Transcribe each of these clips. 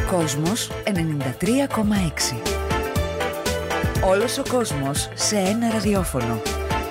Κόσμος 93,6. Όλος ο κόσμος σε ένα ραδιόφωνο.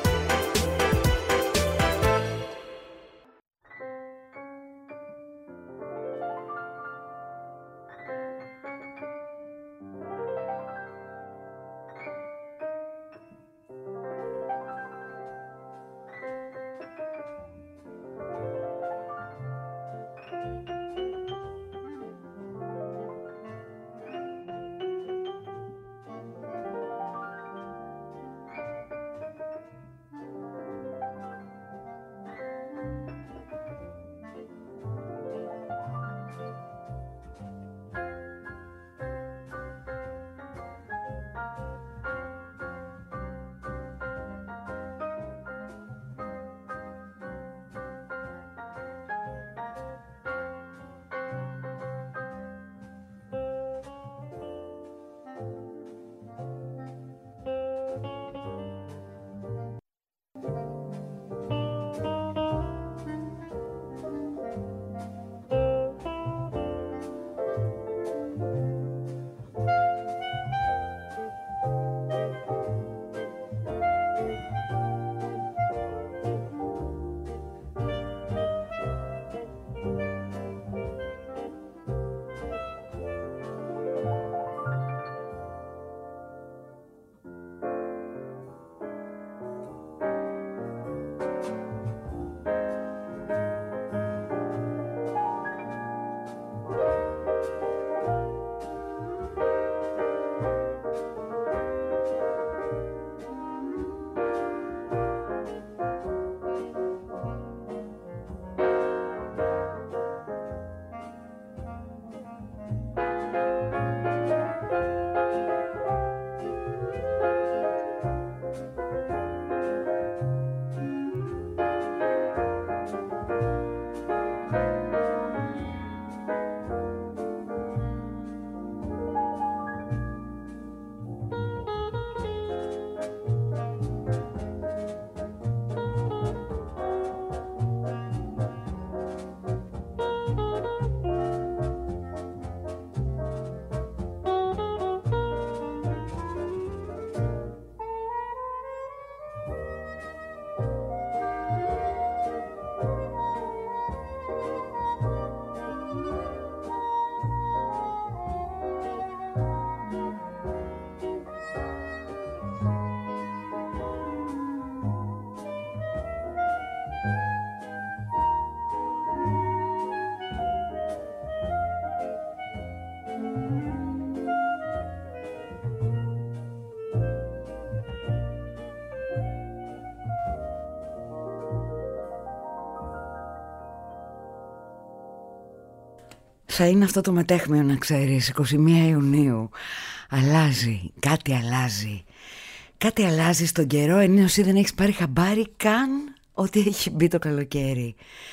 Θα είναι αυτό το μετέχμιο, να ξέρεις, 21 Ιουνίου. Αλλάζει, κάτι αλλάζει. Κάτι αλλάζει στον καιρό, ενώ εσύ δεν έχεις πάρει χαμπάρι καν ότι έχει μπει το καλοκαίρι.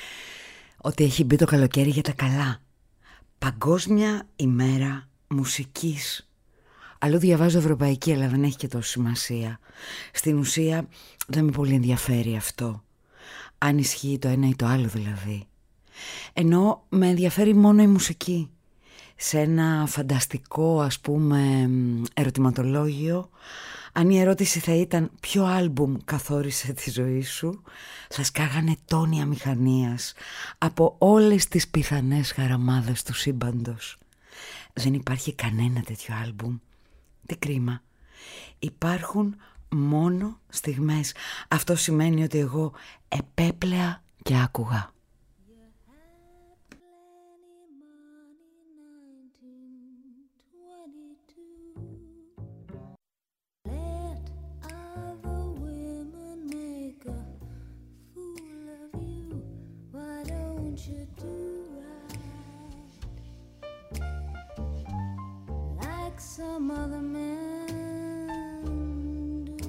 Ότι έχει μπει το καλοκαίρι για τα καλά. Παγκόσμια ημέρα μουσικής. Αλλού διαβάζω ευρωπαϊκή, αλλά δεν έχει και τόσο σημασία. Στην ουσία δεν με πολύ ενδιαφέρει αυτό. Αν ισχύει το ένα ή το άλλο δηλαδή. Ενώ με ενδιαφέρει μόνο η μουσική. Σε ένα φανταστικό, ας πούμε, ερωτηματολόγιο, αν η ερώτηση θα ήταν ποιο άλμπουμ καθόρισε τη ζωή σου, θα σκάγανε τόνια μηχανίας από όλες τις πιθανές χαραμάδες του σύμπαντος. Δεν υπάρχει κανένα τέτοιο άλμπουμ. Τι κρίμα. Υπάρχουν μόνο στιγμές. Αυτό σημαίνει ότι εγώ επέπλεα και άκουγα. Some other men do.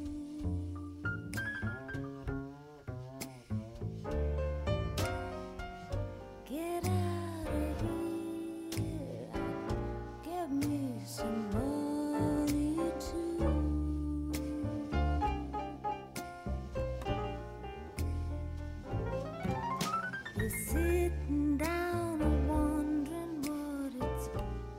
Get out of here, give me some money too. You're sitting down and wondering what it's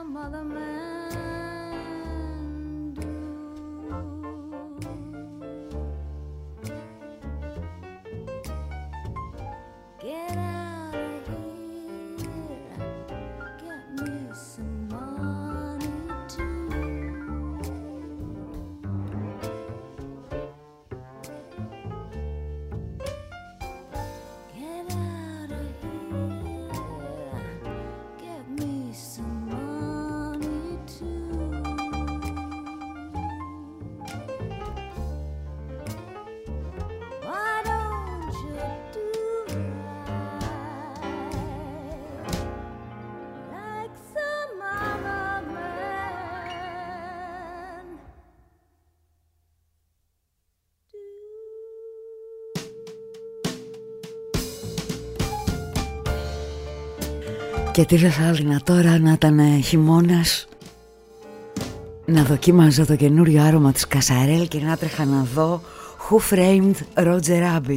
some other man do. Get out of here, get me some money too. Get out of here, get me some money too. Why don't you do right like some other man do? Και τι θα έδινα τώρα να ήταν χειμώνας, να δοκίμαζα το καινούριο άρωμα της Κασαρέλ και να τρέχα να δω Who Framed Roger Rabbit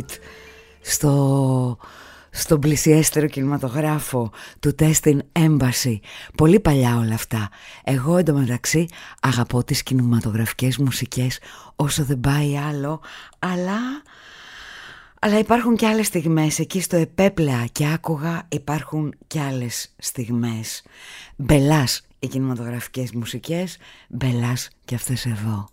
στον πλησιέστερο κινηματογράφο του Testing Embassy. Πολύ παλιά όλα αυτά. Εγώ εντωμεταξύ αγαπώ τις κινηματογραφικές μουσικές όσο δεν πάει άλλο, αλλά υπάρχουν και άλλες στιγμές. Εκεί στο επέπλεα και άκουγα, υπάρχουν και άλλες στιγμές. Μπελάς οι κινηματογραφικές μουσικές, μπελάς και αυτές εδώ.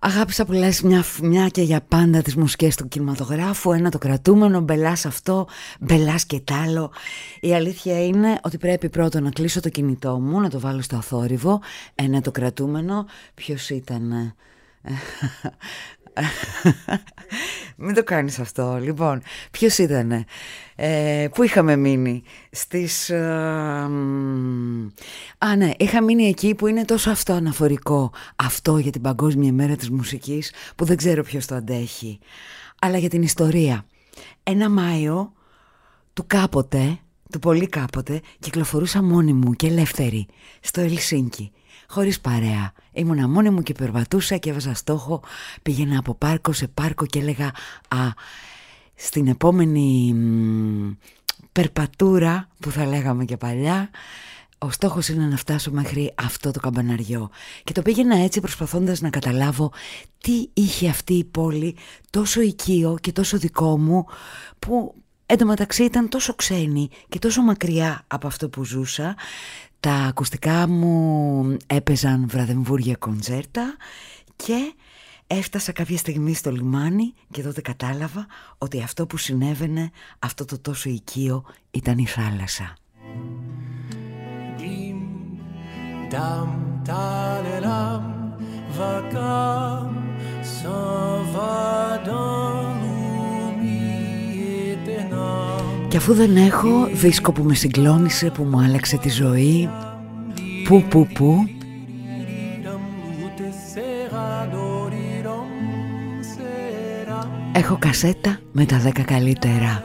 Αγάπησα που λες μια και για πάντα τις μουσικές του κινηματογράφου. Ένα το κρατούμενο, μπελάς αυτό, μπελάς και τ' άλλο. Η αλήθεια είναι ότι πρέπει πρώτον να κλείσω το κινητό μου, να το βάλω στο αθόρυβο. Ένα το κρατούμενο. Ποιος ήταν? Μην το κάνεις αυτό. Λοιπόν, ποιος ήτανε? Πού είχαμε μείνει? Ναι, είχα μείνει εκεί που είναι τόσο αυτό αναφορικό. Αυτό για την Παγκόσμια ημέρα της μουσικής, που δεν ξέρω ποιος το αντέχει. Αλλά για την ιστορία. Ένα Μάιο του κάποτε, του πολύ κάποτε, κυκλοφορούσα μόνη μου και ελεύθερη στο Ελσίνκι, χωρίς παρέα. Ήμουνα μόνη μου και περπατούσα και έβαζα στόχο. Πήγαινα από πάρκο σε πάρκο και έλεγα στην επόμενη περπατούρα που θα λέγαμε και παλιά, ο στόχος είναι να φτάσω μέχρι αυτό το καμπαναριό. Και το πήγαινα έτσι προσπαθώντας να καταλάβω τι είχε αυτή η πόλη τόσο οικείο και τόσο δικό μου, που εντωμεταξύ ήταν τόσο ξένη και τόσο μακριά από αυτό που ζούσα. Τα ακουστικά μου έπαιζαν βραδεμβούργια κοντσέρτα και έφτασα κάποια στιγμή στο λιμάνι και τότε κατάλαβα ότι αυτό που συνέβαινε, αυτό το τόσο οικείο, ήταν η θάλασσα. Και αφού δεν έχω δίσκο που με συγκλώνησε, που μου άλλαξε τη ζωή, που έχω κασέτα με τα 10 καλύτερα.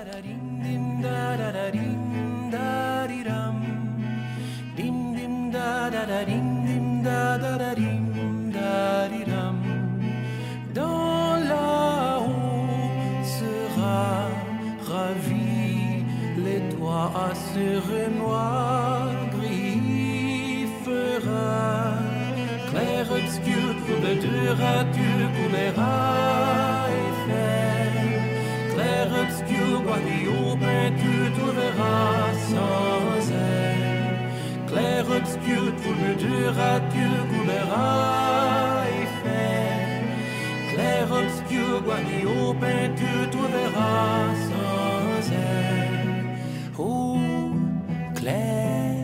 Noir, gris, fera, clair, obscur, trouble, dur, couleras, effet, clair, obscur, guadillot, peinture, trouveras sans elle, clair, obscur, trouble, dur, couleras, effet, clair, obscur, guadillot, peinture, trouveras sans elle. Oh, clair,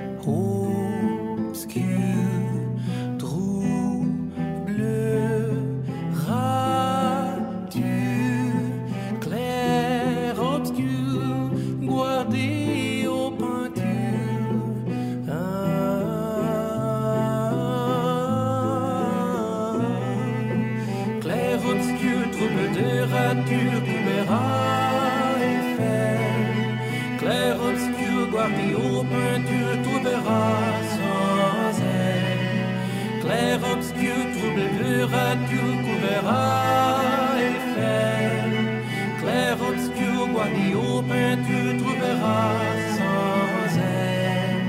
obscur, trou, bleu, rature, clair, obscur, guardé aux peintures. Clair, obscur, trouble de rature, couleras, effet. Clair, obscur, guardé aux peintures, trouveras sans elle. Clair, obscur, trouble de rature, couleras, effet. Clair, obscur, guardé aux peintures, trouveras sans elle.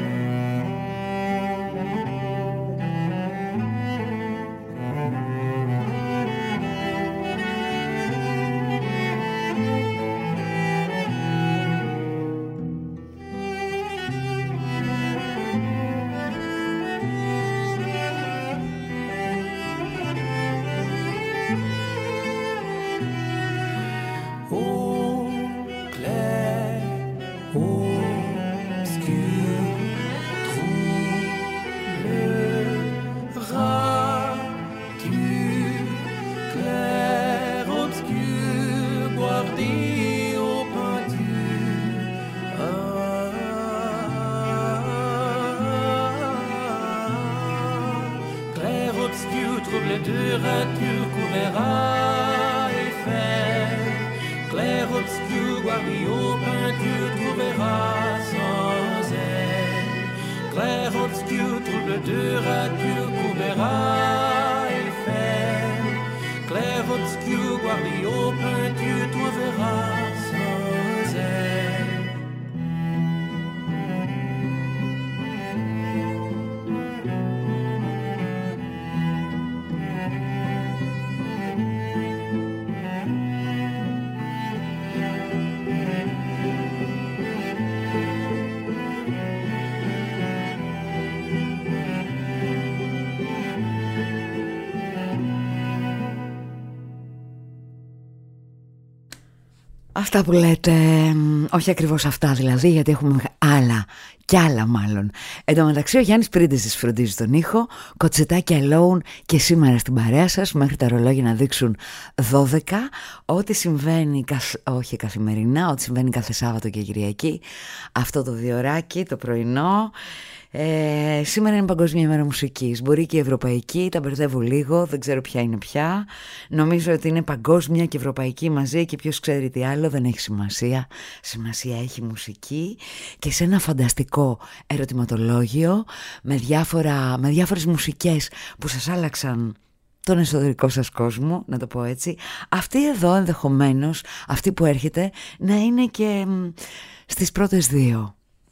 Αυτά που λέτε, όχι ακριβώς αυτά δηλαδή, γιατί έχουμε άλλα κι άλλα μάλλον. Εν τω μεταξύ ο Γιάννης Πρίντης της φροντίζει τον ήχο, Κοτσετάκι Alone και σήμερα στην παρέα σας μέχρι τα ρολόγια να δείξουν 12. Ό,τι συμβαίνει, όχι καθημερινά, ό,τι συμβαίνει κάθε Σάββατο και Κυριακή, αυτό το διωράκι, το πρωινό. Σήμερα είναι Παγκόσμια ημέρα μουσικής. Μπορεί και η ευρωπαϊκή, τα μπερδεύω λίγο, δεν ξέρω ποια είναι πια. Νομίζω ότι είναι παγκόσμια και ευρωπαϊκή μαζί και ποιος ξέρει τι άλλο, δεν έχει σημασία. Σημασία έχει μουσική και σε ένα φανταστικό ερωτηματολόγιο με διάφορες μουσικές που σας άλλαξαν τον εσωτερικό σας κόσμο, να το πω έτσι. Αυτή εδώ ενδεχομένως, αυτή που έρχεται, να είναι και στις πρώτες δύο.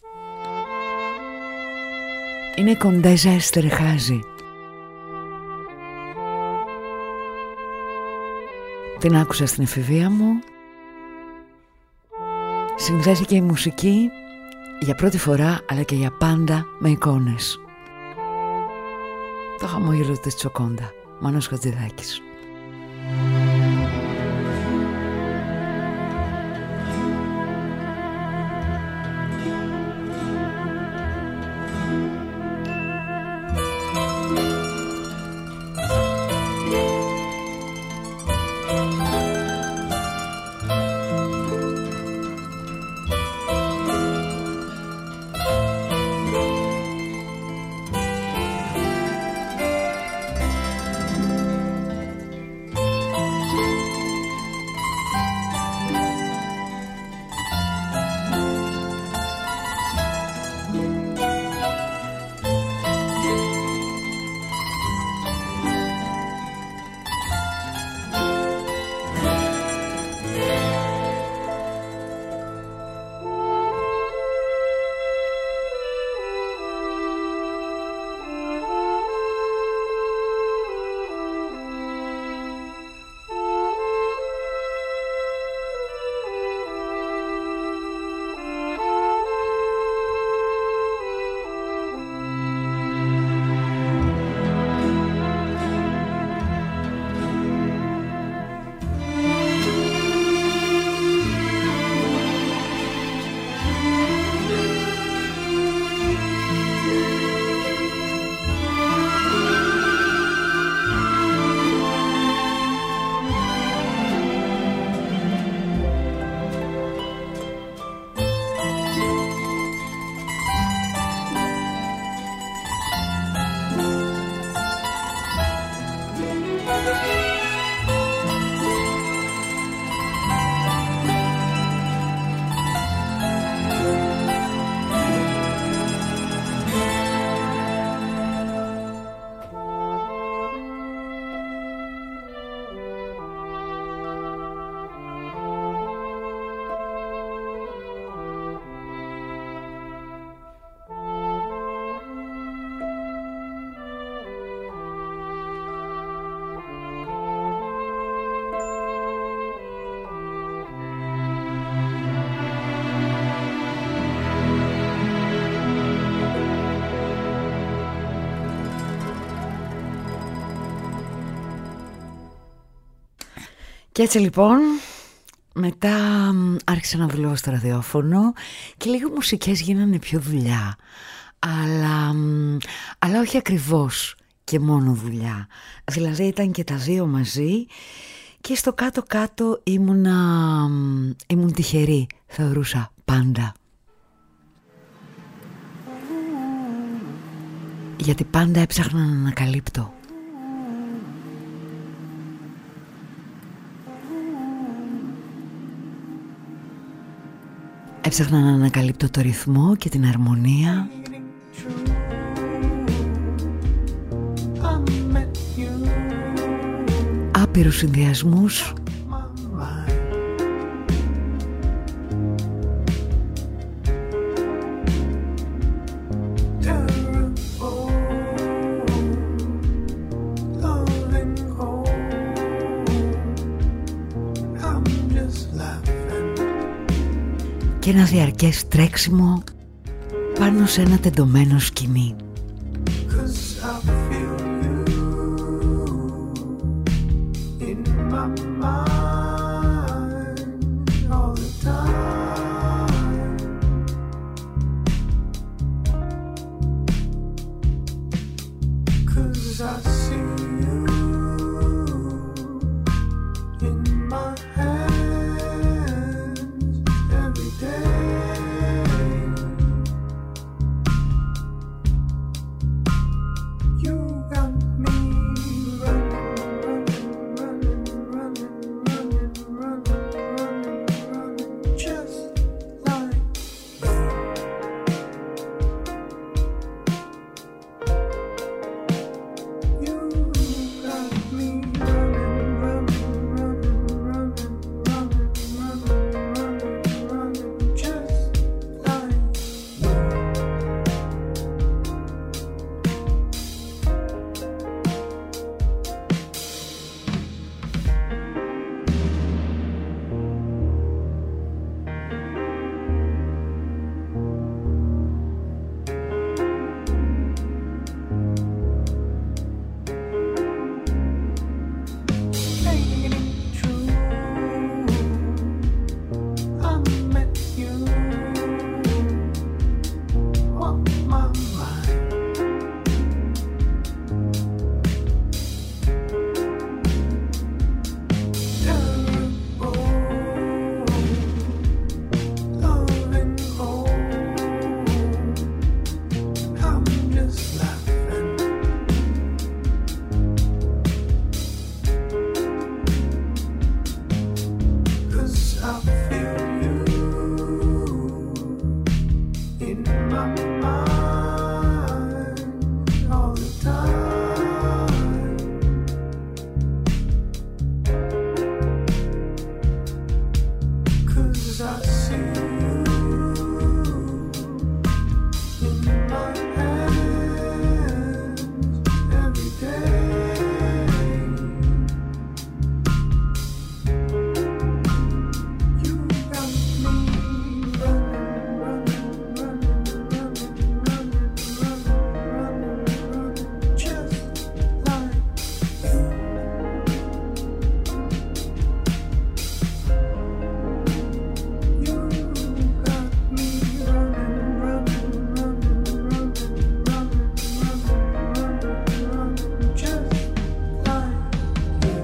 Είναι η Κοντέζα Εστερχάζη. Την άκουσα στην εφηβεία μου. Συνδέθηκε η μουσική για πρώτη φορά αλλά και για πάντα με εικόνες. Το χαμόγελο της Τσοκόντα, Μάνος Χατζηδάκης. Και έτσι λοιπόν μετά άρχισα να δουλεύω στο ραδιόφωνο και λίγο μουσικές γίνανε πιο δουλειά, αλλά όχι ακριβώς και μόνο δουλειά. Δηλαδή ήταν και τα δύο μαζί και στο κάτω-κάτω ήμουν τυχερή, θεωρούσα πάντα. Γιατί πάντα έψαχνα να ανακαλύπτω. Έψαχνα να ανακαλύπτω το ρυθμό και την αρμονία. Άπειρους συνδυασμούς. Και ένα διαρκές τρέξιμο πάνω σε ένα τεντωμένο σκηνή. 'Cause I see you in my hands every day. You got me running, just like you. Got me running, just like ain't it true? I met you on my mind. Terrible, loving home. I'm just laughing. 'Cause I feel you in my mind all the time. 'Cause I see you in my hands every day. You got me running, just like you. You got me running, just like you.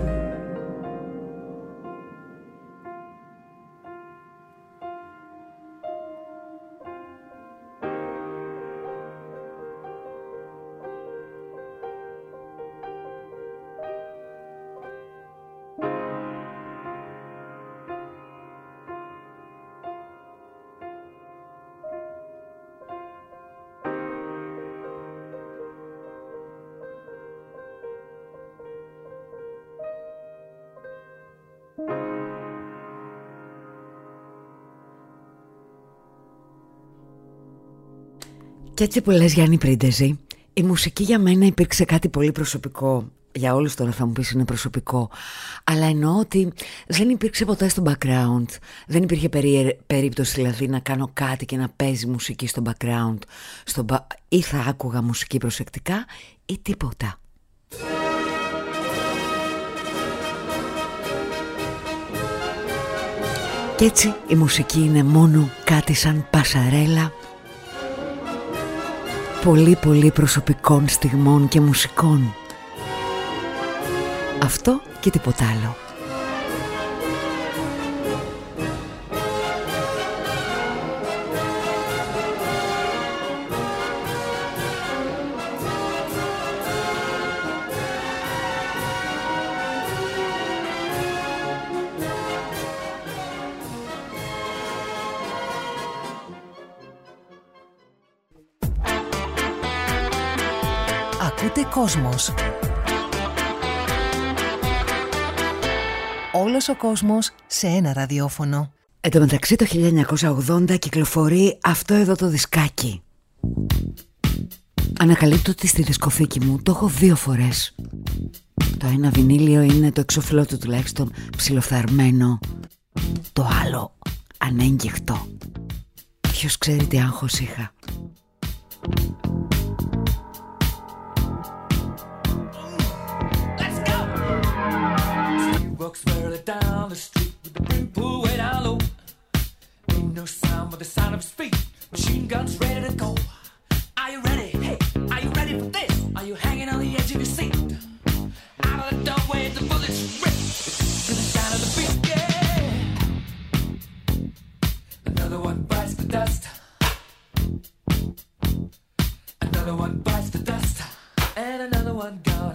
Κι έτσι που λες, Γιάννη Πρίντεζη, η μουσική για μένα υπήρξε κάτι πολύ προσωπικό. Για όλους τώρα θα μου πεις είναι προσωπικό, αλλά εννοώ ότι δεν υπήρξε ποτέ στο background. Δεν υπήρχε περίπτωση δηλαδή να κάνω κάτι και να παίζει μουσική στο background, ή θα άκουγα μουσική προσεκτικά ή τίποτα. Κι έτσι η μουσική είναι μόνο κάτι σαν πασαρέλα πολύ πολύ προσωπικών στιγμών και μουσικών. Αυτό και τίποτα άλλο. Ακούτε Κόσμος. Όλος ο κόσμος σε ένα ραδιόφωνο. Εν τω μεταξύ το 1980 κυκλοφορεί αυτό εδώ το δισκάκι. Ανακαλύπτω ότι στη δισκοθήκη μου το έχω 2 φορές. Το ένα βινίλιο είναι το εξώφυλλό του τουλάχιστον ψιλοφθαρμένο, το άλλο ανέγγιχτο. Ποιος ξέρει τι άγχος είχα. Walks barely down the street with the brim pulled way down low. Ain't no sound but the sound of his feet. Machine guns ready to go. Are you ready? Hey, are you ready for this? Are you hanging on the edge of your seat?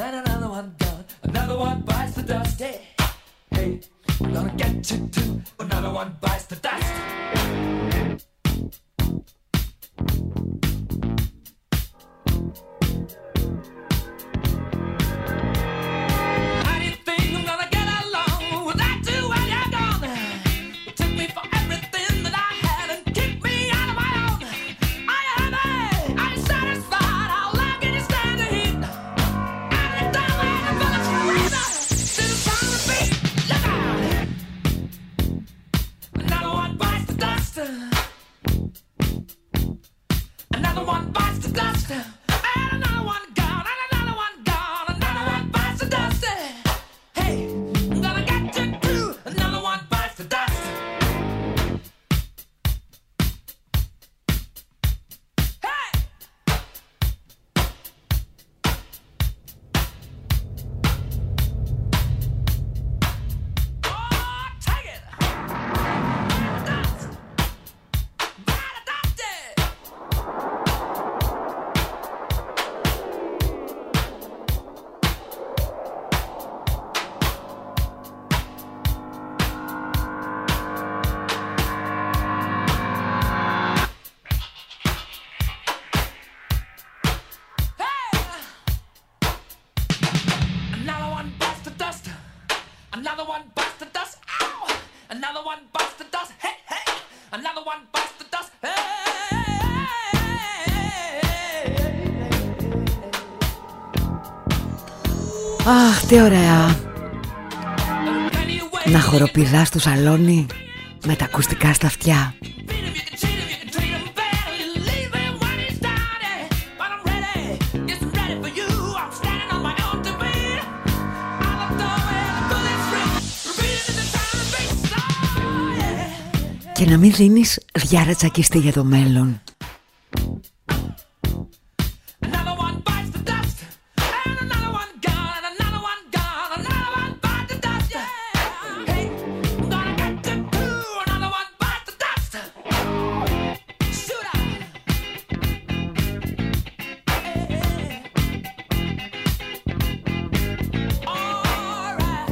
and another one gone. Another one bites the dust. Hey, hey, I'm gonna get you too. Another one bites the dust. How do you think I'm gonna get along without you when you're gone? You took me for everything that I had and kicked me out of my own. Are you happy? Are you satisfied? How long can you stand the heat? Out of the door and I'm gonna freeze up. Still trying to beat. Look out! Another one bites the dust. Another one bites the dust. And another one gone. And another one gone. Another one bites the dust. Hey, I'm gonna get you too. Another one bites the dust. Hey! Oh, take it! Dust! Gotta dust it! Hey! Another one bites the dust. Another one bites the dust. Ow! Another one bites the dust. Hey, hey! Another one bites the dust. Hey! Αχ, τι ωραία. Anyway, Να χοροπηδάς στο σαλόνι με τα ακουστικά στα αυτιά. beat him, you can cheat him, you can treat him bad, you leave him when he's started. But I'm ready, yes, I'm ready for you. I'm standing on my own two feet. Out the door where the bullets ring, repeating the time and face. Oh, yeah. Και να μην δίνεις διάρατσακιστή για το μέλλον. Another one bites the dust, and another one gone, and another one gone, another one bites the dust. Yeah. Hey, I'm gonna get you too. Another one bites the dust. Shoot out. All right.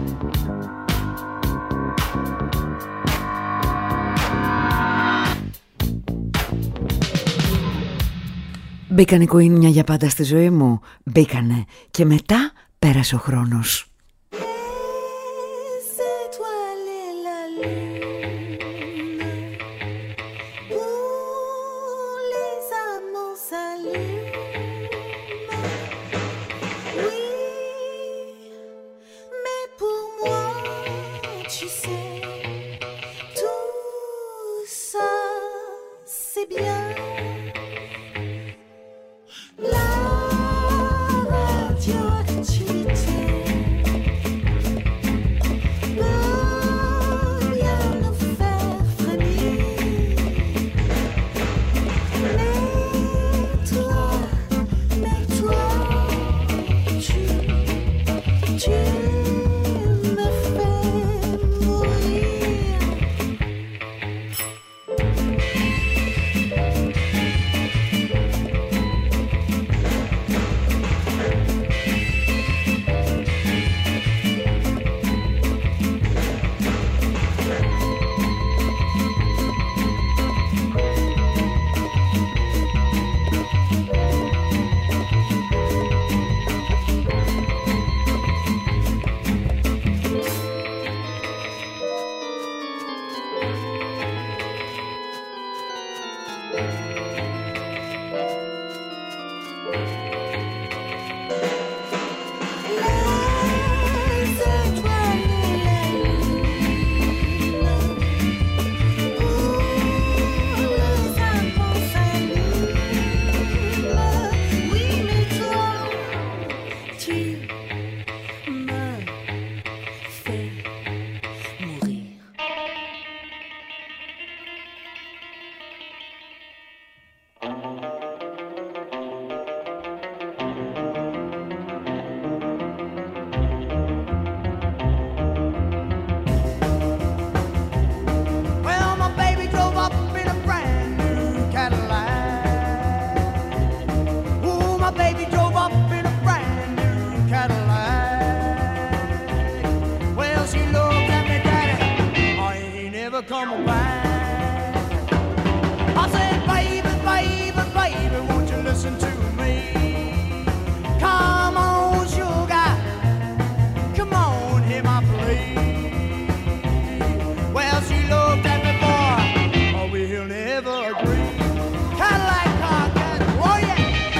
Μπήκαν οι κουίνια για πάντα στη ζωή μου. Μπήκανε. Και μετά πέρασε ο χρόνος. Les étoiles et la lune, où les amants s'allument. Oui, mais pour moi, tu sais, tout ça, c'est bien. La radioactivité peut bien nous faire frémir. Mais toi, tu me fais mourir. come back. I said, baby, baby, baby, won't you listen to me? Come on, sugar, come on, hear my plea. Well, she looked at me, boy, oh, we'll never agree. Cadillac car, oh yeah.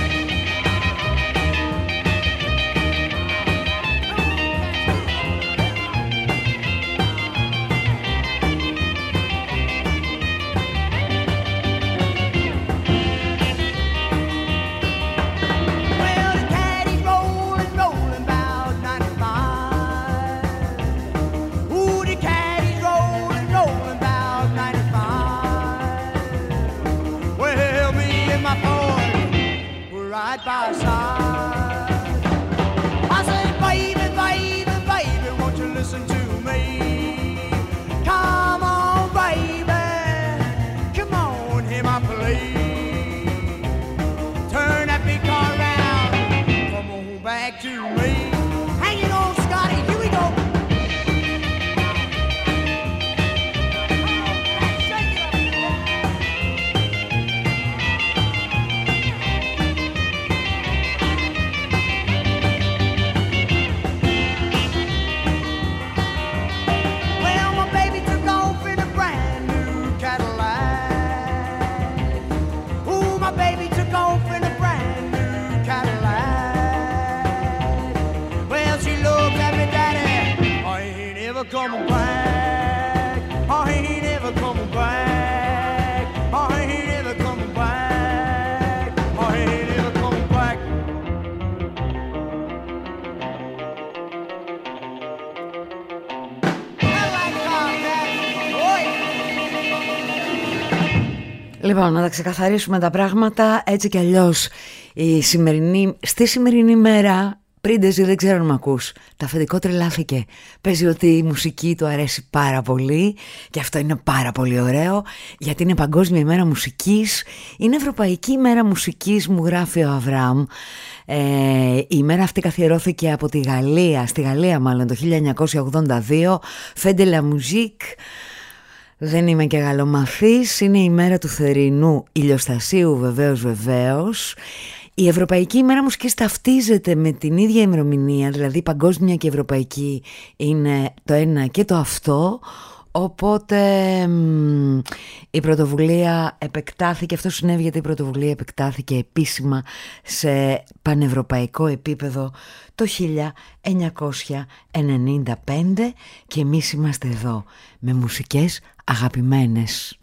Right by her side. I say, baby, baby, baby, won't you listen to me? Come on, baby, come on, hear my plea. Turn that big car around, come on back to me. Hang it on, Scotty, here we go. Coming back, oh, he ain't never coming back, oh, he ain't never coming back, oh, he ain't never coming back. Λοιπόν, να τα ξεκαθαρίσουμε τα πράγματα έτσι κι αλλιώς. Στη σημερινή μέρα, Πρίντεζι, δεν ξέρω αν μ' ακούς, το αφεντικό τρελάθηκε. Παίζει ότι η μουσική του αρέσει πάρα πολύ και αυτό είναι πάρα πολύ ωραίο, γιατί είναι Παγκόσμια ημέρα μουσικής, είναι Ευρωπαϊκή ημέρα μουσικής, μου γράφει ο Αβραάμ. Η ημέρα αυτή καθιερώθηκε από τη Γαλλία, στη Γαλλία μάλλον, το 1982, Fête de la Musique. Δεν είμαι και γαλλομαθής, είναι η μέρα του θερινού ηλιοστασίου βεβαίως. Η Ευρωπαϊκή ημέρα μουσικής ταυτίζεται με την ίδια ημερομηνία, δηλαδή παγκόσμια και ευρωπαϊκή είναι το ένα και το αυτό, οπότε η πρωτοβουλία επεκτάθηκε, αυτό συνέβη γιατί η πρωτοβουλία επεκτάθηκε επίσημα σε πανευρωπαϊκό επίπεδο το 1995 και εμείς είμαστε εδώ με μουσικές αγαπημένες.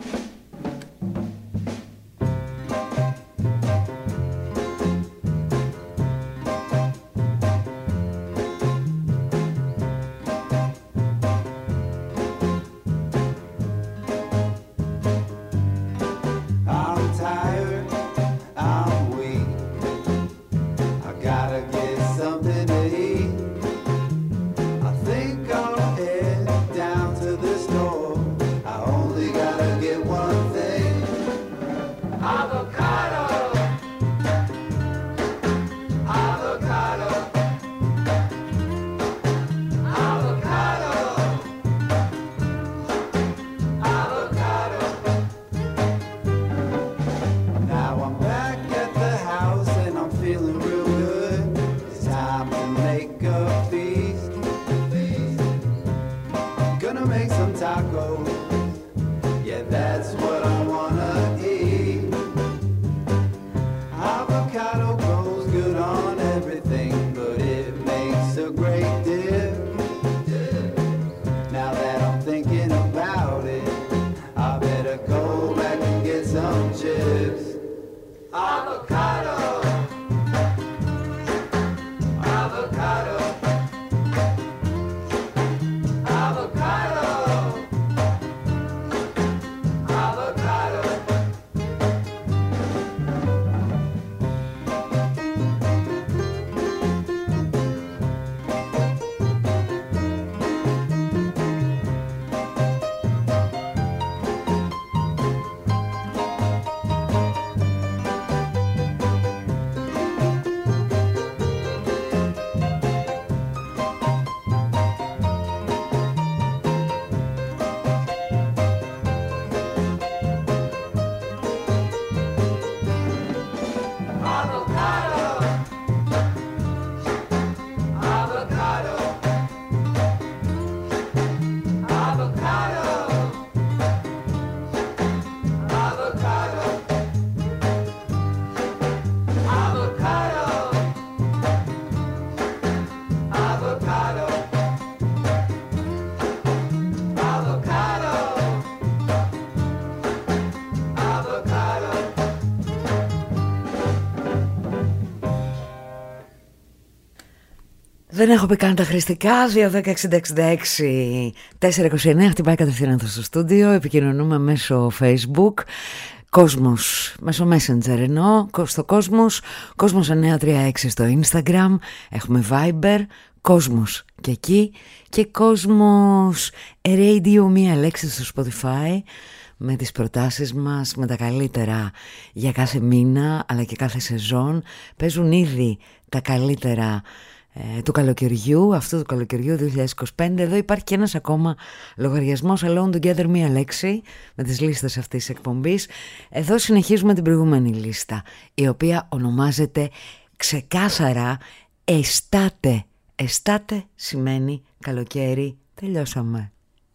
Δεν έχω πει καν τα χρηστικά. 2-10-60-66-429. Χτυπάει κατευθείαν στο στούντιο. Επικοινωνούμε μέσω Facebook. Κόσμος, μέσω Messenger εννοώ. Στο Κόσμος 936 στο Instagram. Έχουμε Viber. Κόσμος και εκεί. Και Κόσμος Radio, μία λέξη στο Spotify, με τις προτάσεις μας, με τα καλύτερα για κάθε μήνα αλλά και κάθε σεζόν. Παίζουν ήδη τα καλύτερα του καλοκαιριού, αυτού του καλοκαιριού 2025. Εδώ υπάρχει και ένας ακόμα λογαριασμός, Alone Together, μία λέξη, με τις λίστες αυτής της εκπομπής. Εδώ συνεχίζουμε την προηγούμενη λίστα, η οποία ονομάζεται ξεκάθαρα Εστάτε. Εστάτε σημαίνει καλοκαίρι. Τελειώσαμε.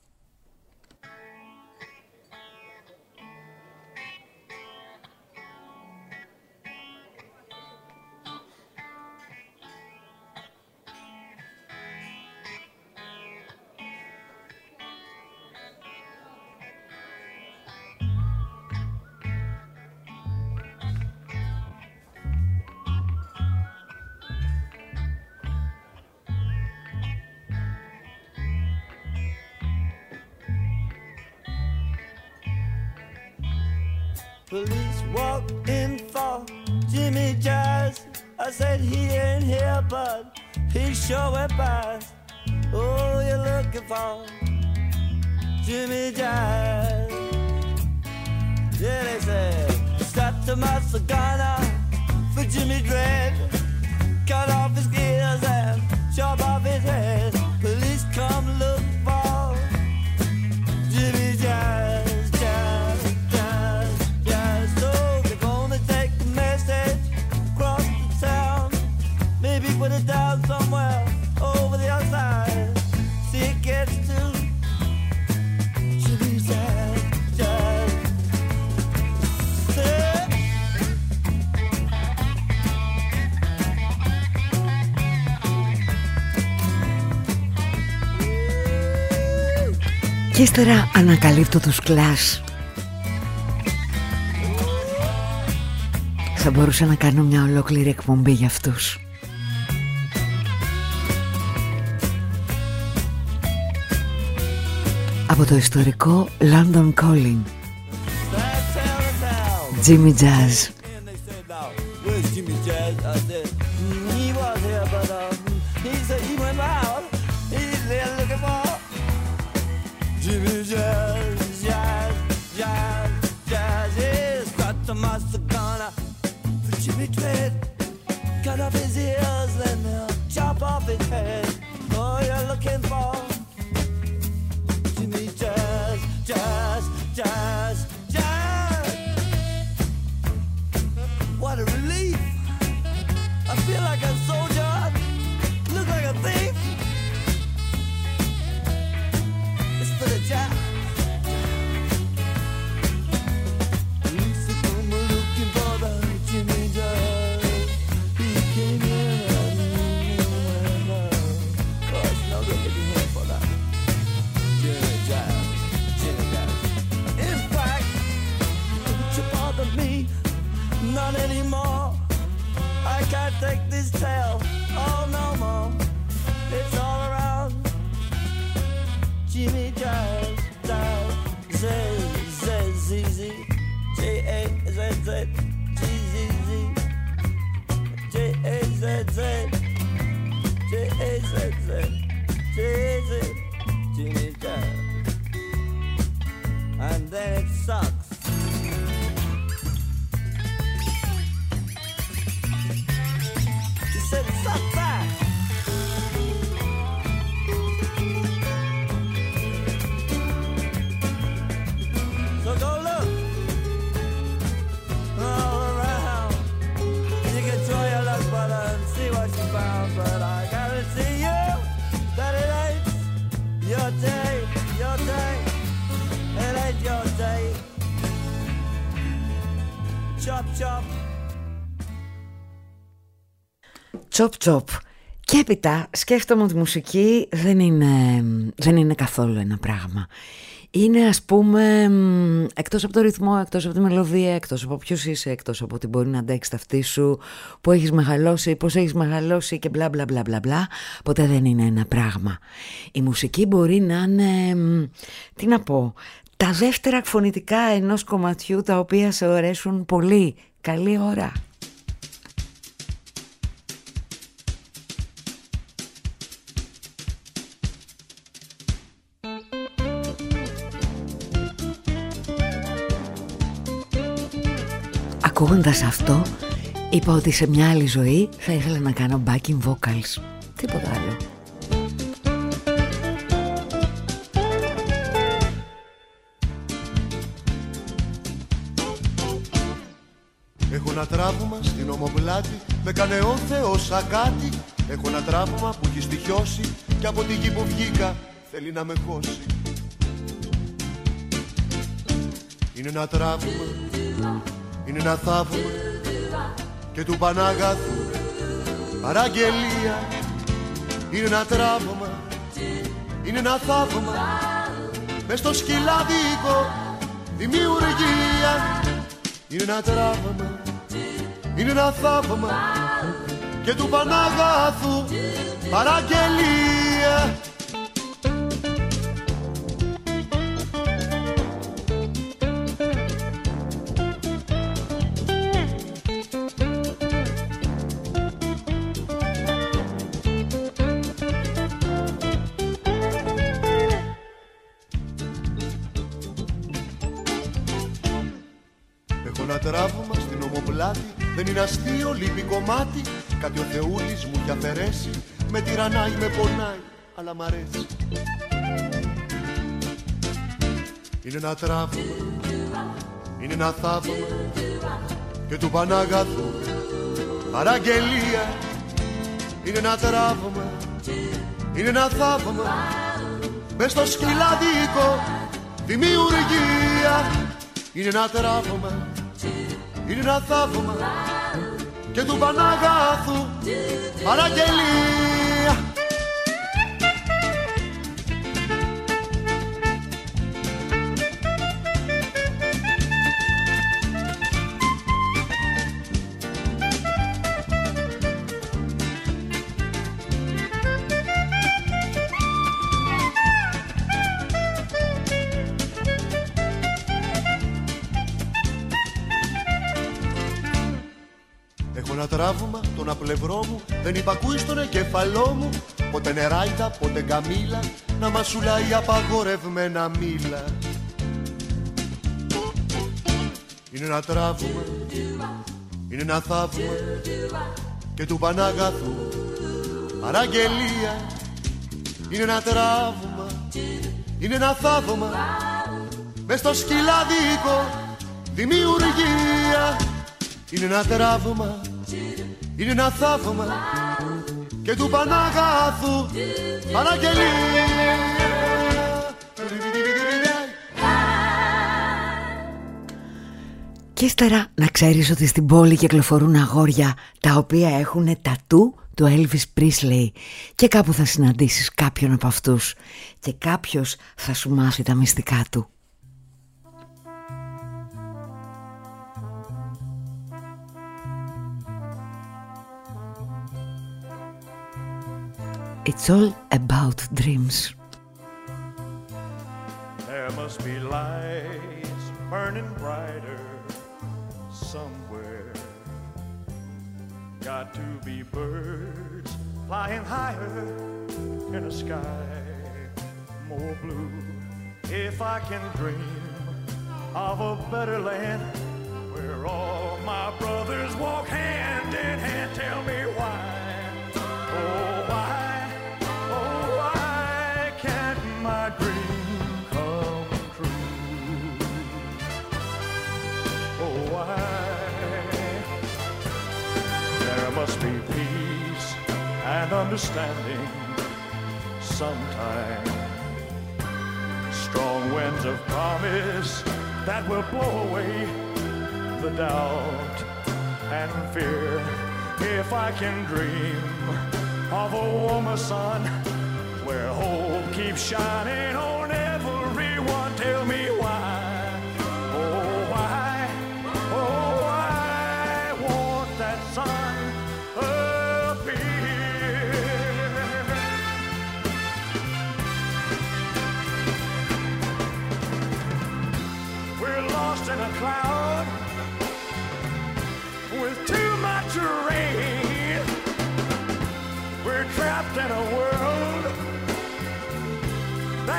Police walked in for Jimmy Jazz. I said he ain't here, but he sure went past. Oh, you're looking for Jimmy Jazz. Yeah, they said, start to my Sagana for Jimmy Dread. Cut off his gears and chop off his head. Police come look for Jimmy Jazz. Put it down somewhere over the other side. See it gets to Jimmy Jazz, Jazz. Και ύστερα ανακαλύπτω τους Clash. Θα μπορούσα να κάνω μια ολόκληρη εκπομπή για αυτούς. Από το ιστορικό London Calling, Jimmy Jazz. Where's Jimmy Jazz? I said, he was here, but he said he went out. He's there looking for Jimmy Jazz, Jazz, Jazz, Jazz. Yeah, start to master Ghana for Jimmy Dread. Cut off his ears, then chop off his head. Oh, you're looking for Jimmy Jazz, Jazz, Jazz, Jazz. What a relief. I feel like a soldier, look like a thief. It's for the jazz. Police come looking for the Jimmy Jazz. He came in and went out. Oh, it's no good looking here for that Jimmy Jazz, Jimmy Jazz. In fact, don't you bother me, not anymore. I can't take this tale, oh no more. It's all around Jimmy Jazz, Jazz, Z, Z, Z, Z, J, A, Z, Z, G, Z, Z, J, A, Z, Z, J, A, Z, Z, J, Z, Jimmy Jazz. And then it sucks. He said it sucks back. So go look all around. You can try your luck, but and see what you found. But I guarantee you that it ain't your day, your day. It ain't your day. Chop, chop. Chop chop. Και έπειτα σκέφτομαι ότι η μουσική δεν είναι καθόλου ένα πράγμα. Είναι, ας πούμε, εκτός από το ρυθμό, εκτός από τη μελωδία, εκτός από ποιος είσαι, εκτός από ότι μπορεί να αντέξει τα αυτή σου, που έχεις μεγαλώσει, πώς έχεις μεγαλώσει και μπλα μπλα μπλα μπλα μπλα, ποτέ δεν είναι ένα πράγμα. Η μουσική μπορεί να είναι, τι να πω, τα δεύτερα φωνητικά ενός κομματιού τα οποία σε αρέσουν πολύ. Καλή ώρα. Ακούγοντας αυτό, είπα ότι σε μια άλλη ζωή θα ήθελα να κάνω backing vocals. Τίποτα άλλο. Έχω ένα τραύμα στην ομοπλάτη, με κάνε ο Θεός ακάτι. Έχω ένα τραύμα που έχει στοιχειώσει και από τη γη που βγήκα θέλει να με χώσει. Είναι ένα τραύμα, είναι ένα θαύμα και του Πανάγαθου παραγγελία. Είναι ένα τραύμα, είναι ένα θαύμα, μες στο σκυλάδικο δημιουργία. Είναι ένα τραύμα, είναι ένα θαύμα και του Πανάγαθου παραγγελία. Τραύμα στην ομοπλάτη, δεν είναι αστείο, λείπει κομμάτι. Κάτι ο Θεούλης μου έχει αφαιρέσει, με τυραννάει, με πονάει, αλλά μ' αρέσει. Είναι ένα τραύμα, είναι ένα θαύμα και του Πανάγαθου παραγγελία. Είναι ένα τραύμα, είναι ένα θαύμα, μες στο σκυλάδικο δημιουργία. Είναι ένα τραύμα, είναι ένα θαύμα και του Πανάγαθου παραγγελία. Ένα τραύμα, τον απλευρό μου δεν υπακούει στον εγκέφαλό μου. Πότε νεράιτα, πότε γκαμίλα, να μασουλάει απαγορευμένα μήλα. Είναι ένα τραύμα, είναι ένα θαύμα και του Πανάγαθου παραγγελία. Είναι ένα τραύμα, είναι ένα θαύμα, μες στο σκυλάδικο δημιουργία. Είναι ένα τραύμα, είναι ένα θαύμα και του Πανάγαθου παραγγελία. Και ύστερα να ξέρεις ότι στην πόλη κυκλοφορούν αγόρια τα οποία έχουν τατού του Elvis Presley και κάπου θα συναντήσεις κάποιον από αυτούς και κάποιος θα σου μάθει τα μυστικά του. It's all about dreams. There must be lights burning brighter somewhere. Got to be birds flying higher in a sky more blue. If I can dream of a better land where all my brothers walk hand in hand, tell me why, oh why, oh why can't my dream come true? Oh why? There must be peace and understanding sometime. Strong winds of promise that will blow away the doubt and fear. If I can dream of a warmer sun where hope keeps shining on everyone,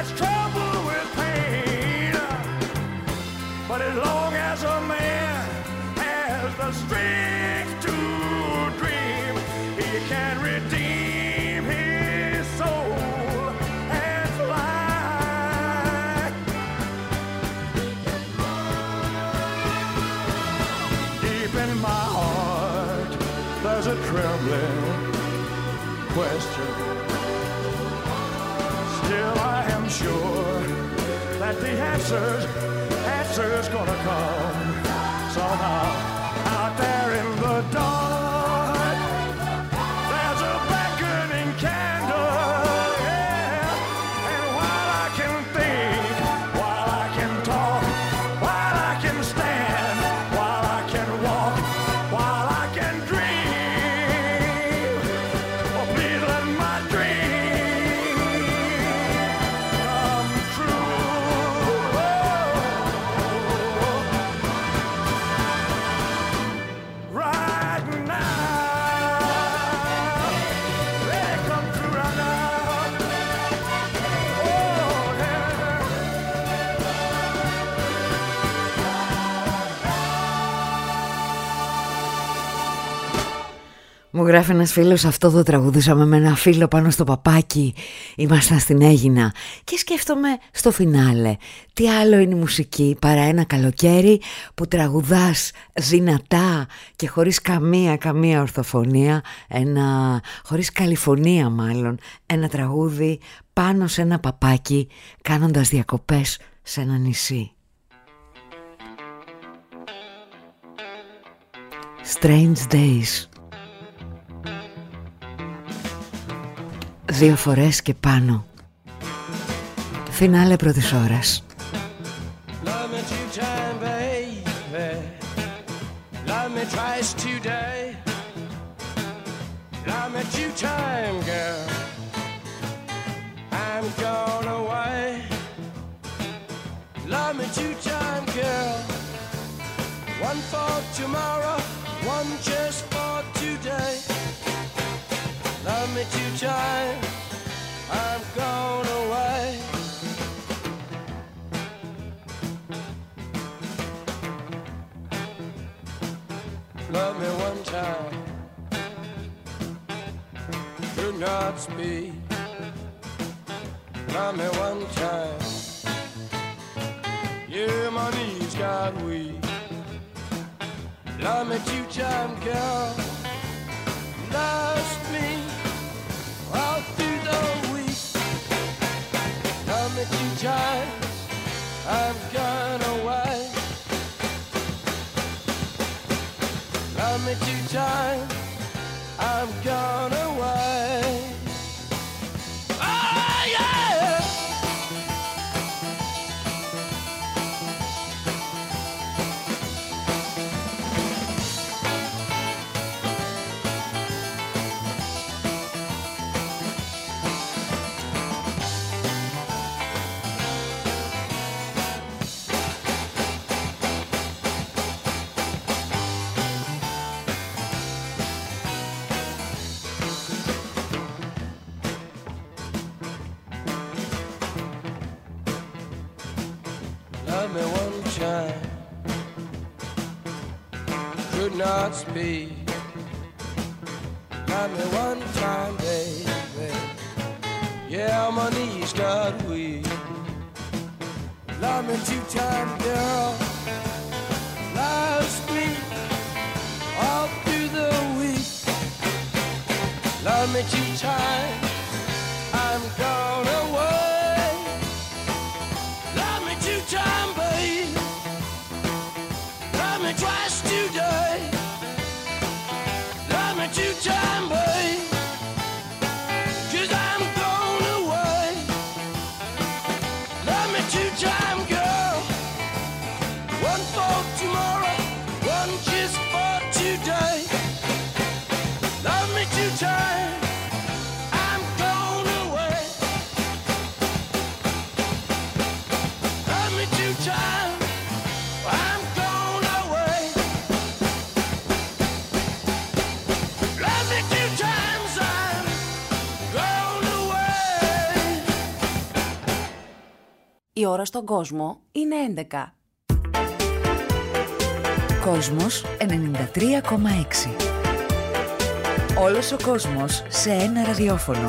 has trouble with pain. But as long as a man has the strength to dream, he can redeem his soul and fly. Deep in my heart, there's a trembling question. Still I am sure that the answer's gonna come somehow. Out there in the dark, there's a beckoning candle, yeah. And while I can think, while I can talk, while I can stand, while I can walk, while I can dream, oh please let my dream come true. Right now, yeah, come true right now. Oh yeah. Μου γράφει ένας φίλος, αυτό το τραγουδούσαμε με ένα φίλο πάνω στο παπάκι. Ήμασταν στην Αίγινα και σκέφτομαι στο φινάλε. Τι άλλο είναι η μουσική παρά ένα καλοκαίρι που τραγουδάς δυνατά και χωρίς καμία ορθοφωνία, χωρίς καλυφωνία μάλλον, ένα τραγούδι πάνω σε ένα παπάκι κάνοντας διακοπές σε ένα νησί. Strange Days. 2 φορές και πάνω. Φινάλε πρώτης ώρας. Love me 2 times, baby. Love me twice today. Love me 2 times, girl. I'm gone away. Love me 2 times, girl. 1 for tomorrow, 1 just for today. Love me 2 times, I'm gone away. Love me 1 time, could not speak. Love me 1 time, yeah, my knees got weak. Love me 2 times, girl. Lost me all through the week. Love me 2 times, I've gone away. Love me 2 times, I've gone away. Oh yeah. Love me 1 time, could not speak. Love me 1 time, baby. Yeah, my knees got weak. Love me 2 times, girl. Lost me all through the week. Love me 2 times, I'm gone away. Love me 2 times, babe. Love me twice today. Love me 2 times, babe. 'Cause I'm gone away. Love me 2 times, girl. 1 for tomorrow, 1 just for today. Love me 2 times, I'm gone away. Η ώρα στον κόσμο είναι 11. Κόσμος 93,6. Όλος ο κόσμος σε ένα ραδιόφωνο.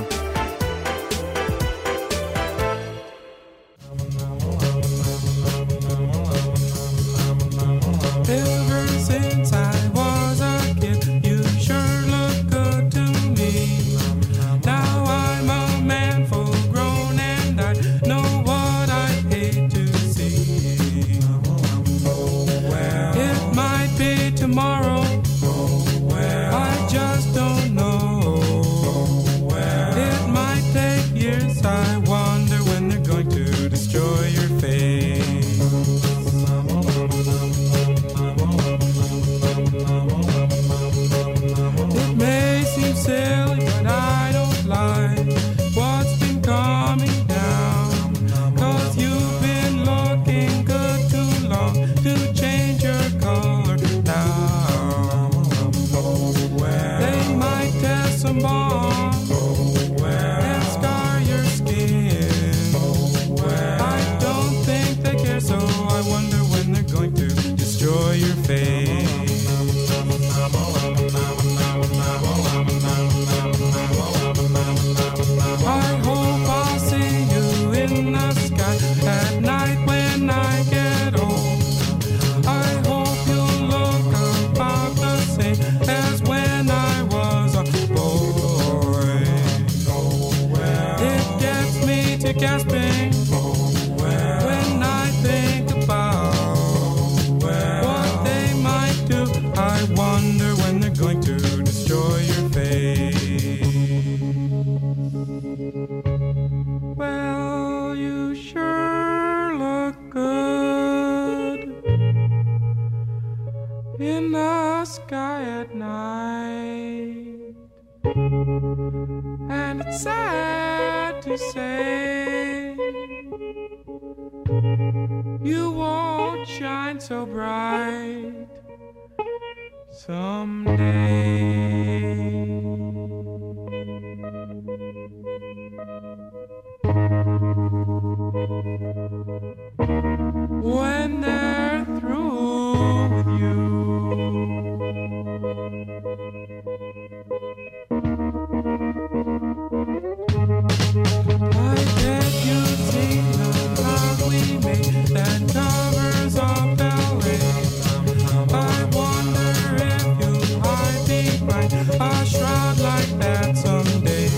Ever since I was a kid, you sure look good to me. Now I'm a man full grown and I know what I hate to see. It might be tomorrow, I just don't know. It might take years, I wonder when they're going to destroy your face. It may seem silly, but I don't like what's been coming down. 'Cause you've been looking good too long to change your color now. They might test some bombs and scar your skin. I don't think they care, so I wonder when they're going to destroy your face. I hope I'll see you in the sky at night when I get old. I hope you'll look about the same as when I was a boy. It gets me to gasping when I think about what they might do. I wonder when they're going to destroy your face. Well, you sure look good in the sky at night. And it's sad to say you won't shine so bright someday. When they're through with you, I bet you've seen the love we made that covers up LA. I wonder if you'll hide behind a shroud like that someday.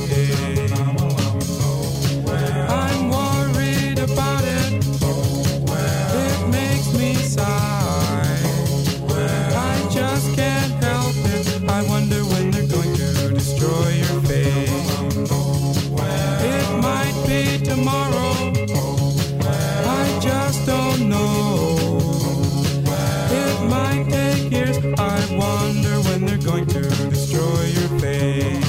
I'm worried about it. It makes me sigh. I just can't help it. I wonder when they're going to destroy your face. It might be tomorrow. I just don't know. It might take years. I wonder when they're going to destroy your face.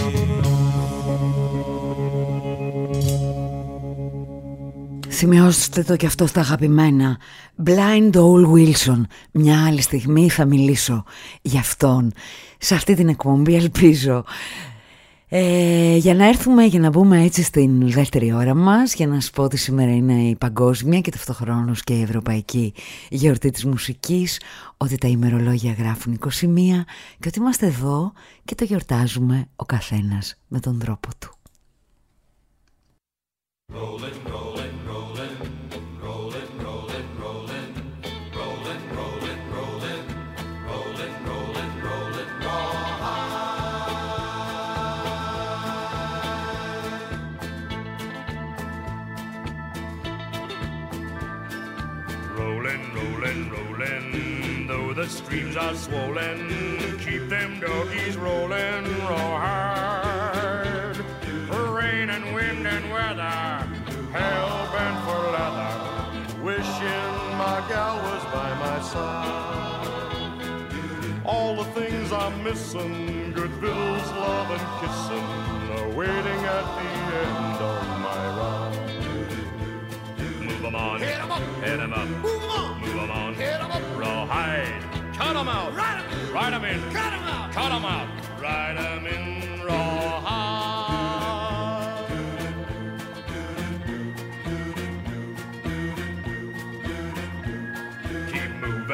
Σημειώστε το κι αυτό στα αγαπημένα. Blind Owl Wilson. Μια άλλη στιγμή θα μιλήσω για αυτόν σε αυτή την εκπομπή, ελπίζω. Για να έρθουμε, για να μπούμε έτσι στην δεύτερη ώρα μας, για να σας πω ότι σήμερα είναι η παγκόσμια και ταυτοχρόνως και η ευρωπαϊκή γιορτή της μουσικής, ότι τα ημερολόγια γράφουν 21 και ότι είμαστε εδώ και το γιορτάζουμε ο καθένας με τον τρόπο του. Though the streams are swollen, keep them doggies rolling raw hard. Rain and wind and weather, hell bent for leather, wishing my gal was by my side. All the things I'm missing, good bills, love and kissing, are waiting at the end of my ride. Move 'em on, hit 'em up, hit 'em up, move 'em on, move 'em on, hit 'em up, rawhide, cut 'em out, ride 'em in, cut 'em out, cut 'em out, ride 'em in, rawhide.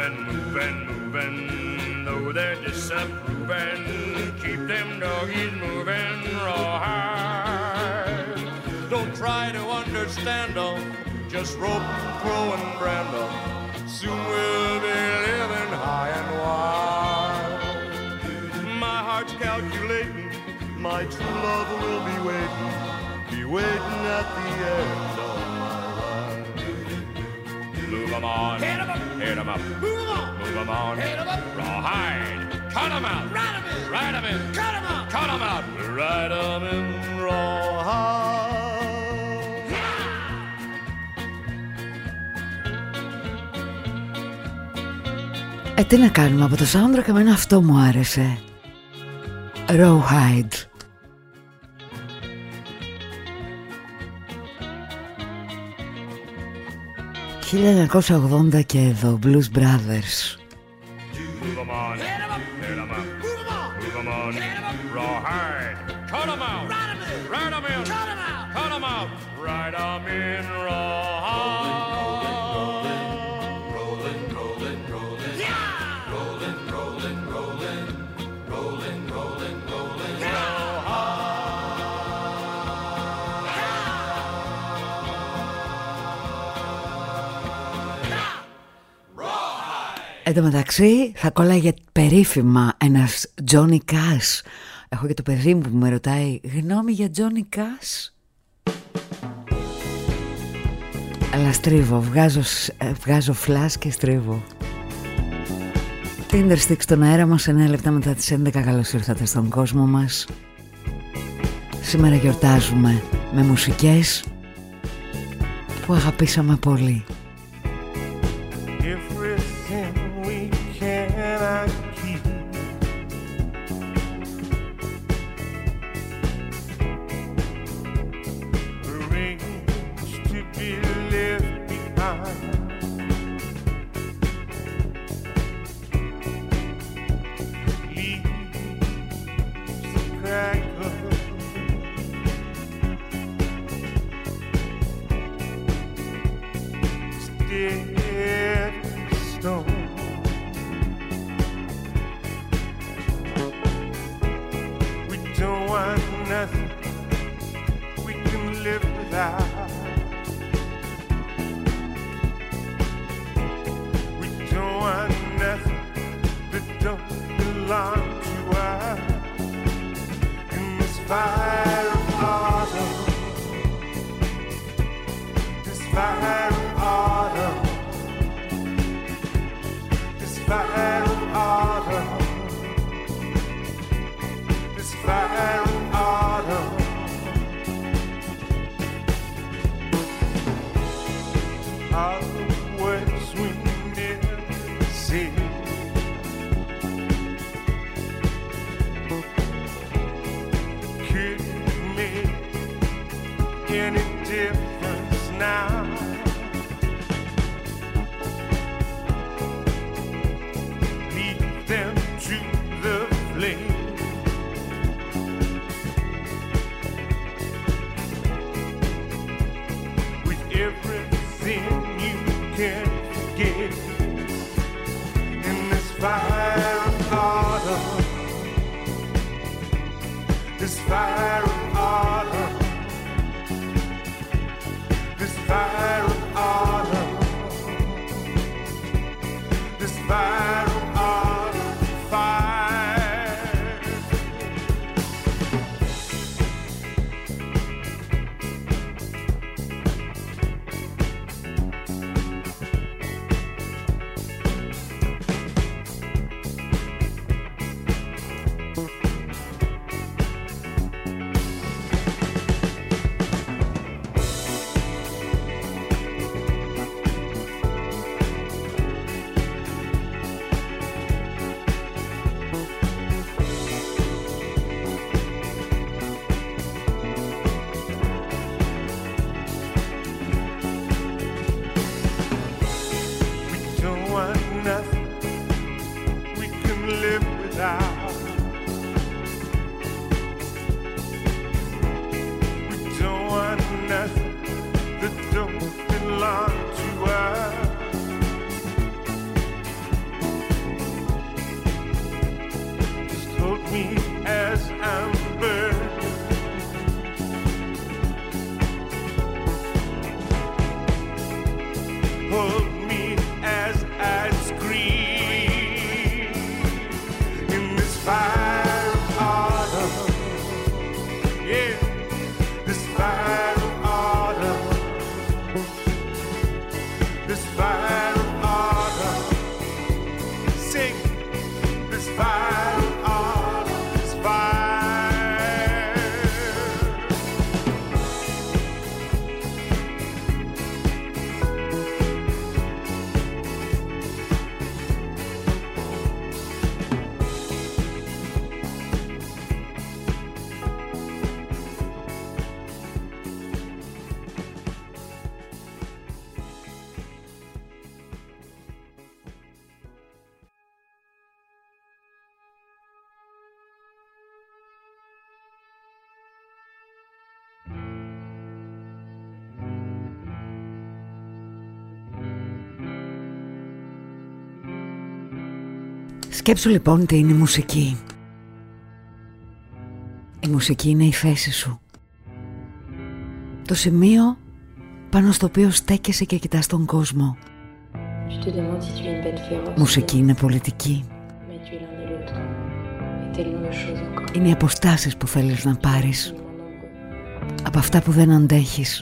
moving, moving, moving. Though they're disapproving, keep them doggies moving raw hard. Don't try to understand them, just rope, throw, and brand them. Soon we'll be living high and wide. My heart's calculating, my true love will be waiting at the end of my ride. Move 'em on, hit 'em up, hit 'em up, move 'em on, move 'em on, hit 'em up, rawhide, cut 'em out, ride 'em in, ride 'em in, cut 'em out, cut 'em out, ride 'em in, rawhide. Τι να κάνουμε, από το soundtrack εμένα αυτό μου άρεσε. Rawhide. ...1980 και εδώ, Blues Brothers. Move 'em on, hit 'em up, hit 'em up, move 'em on, move 'em on, hit 'em up, rawhide, cut 'em out, ride 'em in, ride 'em in, cut 'em out, cut 'em out, ride 'em in, rawhide. Rolling, rolling, rolling, yeah, rolling, rolling, rolling, rolling, rolling, rolling, Εν τω μεταξύ θα κόλλαγε περίφημα ένας Johnny Cash. Έχω και το παιδί μου που με ρωτάει γνώμη για Johnny Cash. Αλλά στρίβω, βγάζω φλάς και στρίβω. Tindersticks στον αέρα μας, 9 λεπτά μετά τις 11. Καλώς ήρθατε στον κόσμο μας. Σήμερα γιορτάζουμε με μουσικές που αγαπήσαμε πολύ. Σκέψου λοιπόν τι είναι η μουσική. Η μουσική είναι η θέση σου. Το σημείο πάνω στο οποίο στέκεσαι και κοιτάς τον κόσμο. Μουσική είναι πολιτική. Είναι οι αποστάσεις που θέλεις να πάρεις από αυτά που δεν αντέχεις.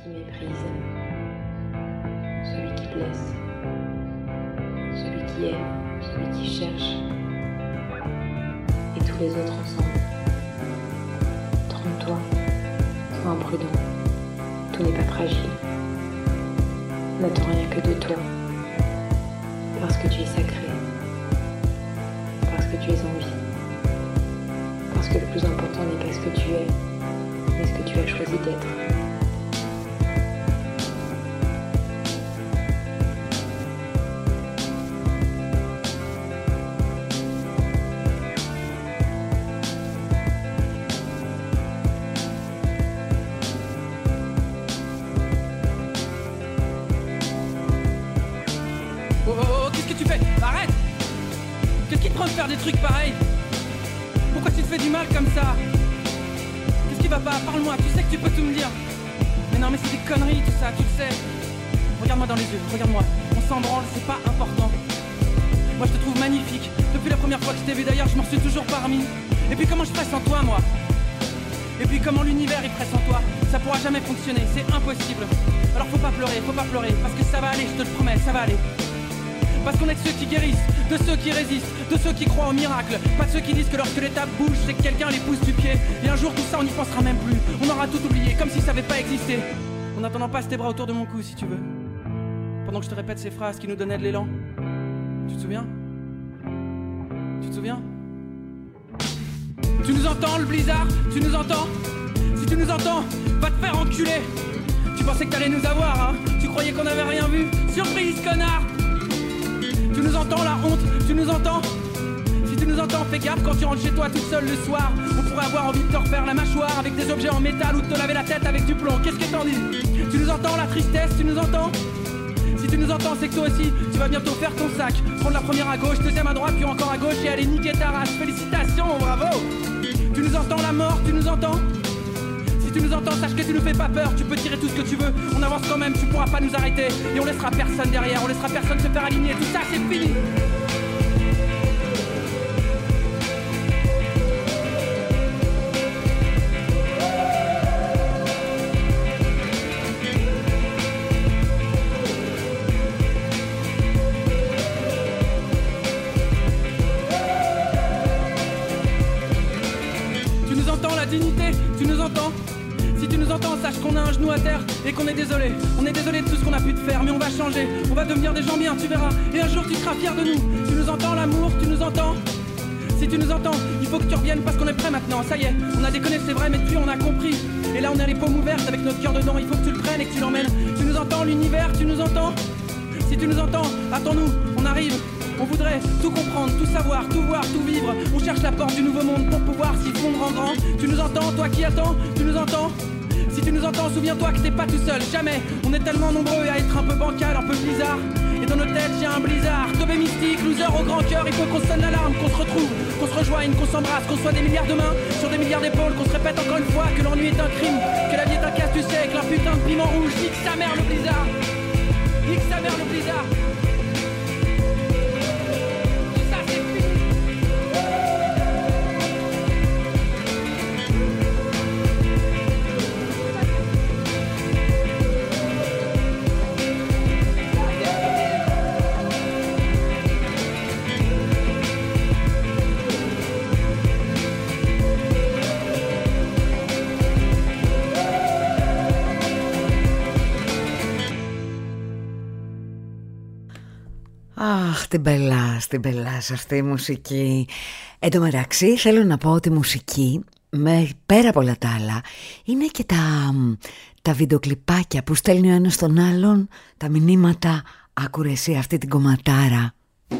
Les autres ensemble. Trompe-toi, sois imprudent. Tout n'est pas fragile. N'attends rien que de toi. Parce que tu es sacré. Parce que tu es en vie. Parce que le plus important n'est pas ce que tu es, mais ce que tu as choisi d'être. Faire des trucs pareils. Pourquoi tu te fais du mal comme ça? Qu'est-ce qui va pas? Parle-moi, tu sais que tu peux tout me dire. Mais non mais c'est des conneries tout ça, tu le sais. Regarde-moi dans les yeux, regarde-moi. On s'en branle, c'est pas important. Moi je te trouve magnifique. Depuis la première fois que je t'ai vu d'ailleurs, je m'en suis toujours parmi. Et puis comment je ferais sans toi moi? Et puis comment l'univers il ferait sans toi? Ça pourra jamais fonctionner, c'est impossible. Alors faut pas pleurer, parce que ça va aller, je te le promets, ça va aller. Parce qu'on est de ceux qui guérissent, de ceux qui résistent, de ceux qui croient au miracle. Pas de ceux qui disent que lorsque l'étape bouge, c'est que quelqu'un les pousse du pied. Et un jour tout ça on n'y pensera même plus. On aura tout oublié, comme si ça n'avait pas existé. En attendant, passe tes bras autour de mon cou si tu veux. Pendant que je te répète ces phrases qui nous donnaient de l'élan. Tu te souviens? Tu te souviens? Tu nous entends le blizzard? Tu nous entends? Si tu nous entends, va te faire enculer. Tu pensais que t'allais nous avoir, hein? Tu croyais qu'on avait rien vu? Surprise, connard! Tu nous entends la honte, tu nous entends? Si tu nous entends, fais gaffe quand tu rentres chez toi toute seule le soir. On pourrait avoir envie de te refaire la mâchoire avec des objets en métal ou de te laver la tête avec du plomb. Qu'est-ce que t'en dis? Tu nous entends la tristesse, tu nous entends? Si tu nous entends, c'est que toi aussi, tu vas bientôt faire ton sac. Prendre la première à gauche, deuxième à droite, puis encore à gauche et aller niquer ta race. Félicitations, bravo! Tu nous entends la mort, tu nous entends? Si tu nous entends, sache que tu nous fais pas peur, tu peux tirer tout ce que tu veux, on avance quand même, tu pourras pas nous arrêter. Et on laissera personne derrière, on laissera personne se faire aligner, tout ça c'est fini. Tu nous entends la dignité, tu nous entends? Si tu nous entends, sache qu'on a un genou à terre et qu'on est désolé. On est désolé de tout ce qu'on a pu te faire, mais on va changer. On va devenir des gens bien, tu verras. Et un jour tu seras fier de nous. Tu nous entends l'amour, tu nous entends? Si tu nous entends, il faut que tu reviennes parce qu'on est prêt maintenant. Ça y est, on a déconné, c'est vrai, mais depuis on a compris. Et là on a les paumes ouvertes avec notre cœur dedans. Il faut que tu le prennes et que tu l'emmènes. Tu nous entends l'univers, tu nous entends? Si tu nous entends, attends-nous, on arrive. On voudrait tout comprendre, tout savoir, tout voir, tout vivre. On cherche la porte du nouveau monde pour pouvoir s'y fondre en grand. Tu nous entends, toi qui attends? Tu nous entends? Si tu nous entends, souviens-toi que t'es pas tout seul, jamais. On est tellement nombreux à être un peu bancal, un peu bizarre. Et dans nos têtes, y'a un blizzard. Tobé mystique, loser au grand cœur. Il faut qu'on sonne l'alarme, qu'on se retrouve, qu'on se rejoigne, qu'on s'embrasse, qu'on soit des milliards de mains sur des milliards d'épaules. Qu'on se répète encore une fois que l'ennui est un crime, que la vie est un casse du siècle, un putain de piment rouge. Nique sa mère le blizzard. Nique sa mère le blizzard. Αχ, την πελάς αυτή η μουσική. Εν τω μεταξύ θέλω να πω ότι η μουσική, πέρα από όλα τα άλλα, είναι και τα βιντεοκλιπάκια που στέλνει ο ένας στον άλλον, τα μηνύματα. Άκουρε εσύ αυτή την κομματάρα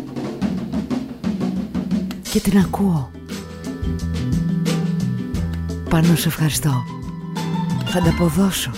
και την ακούω. Πάνω σε ευχαριστώ. Θα ανταποδώσω.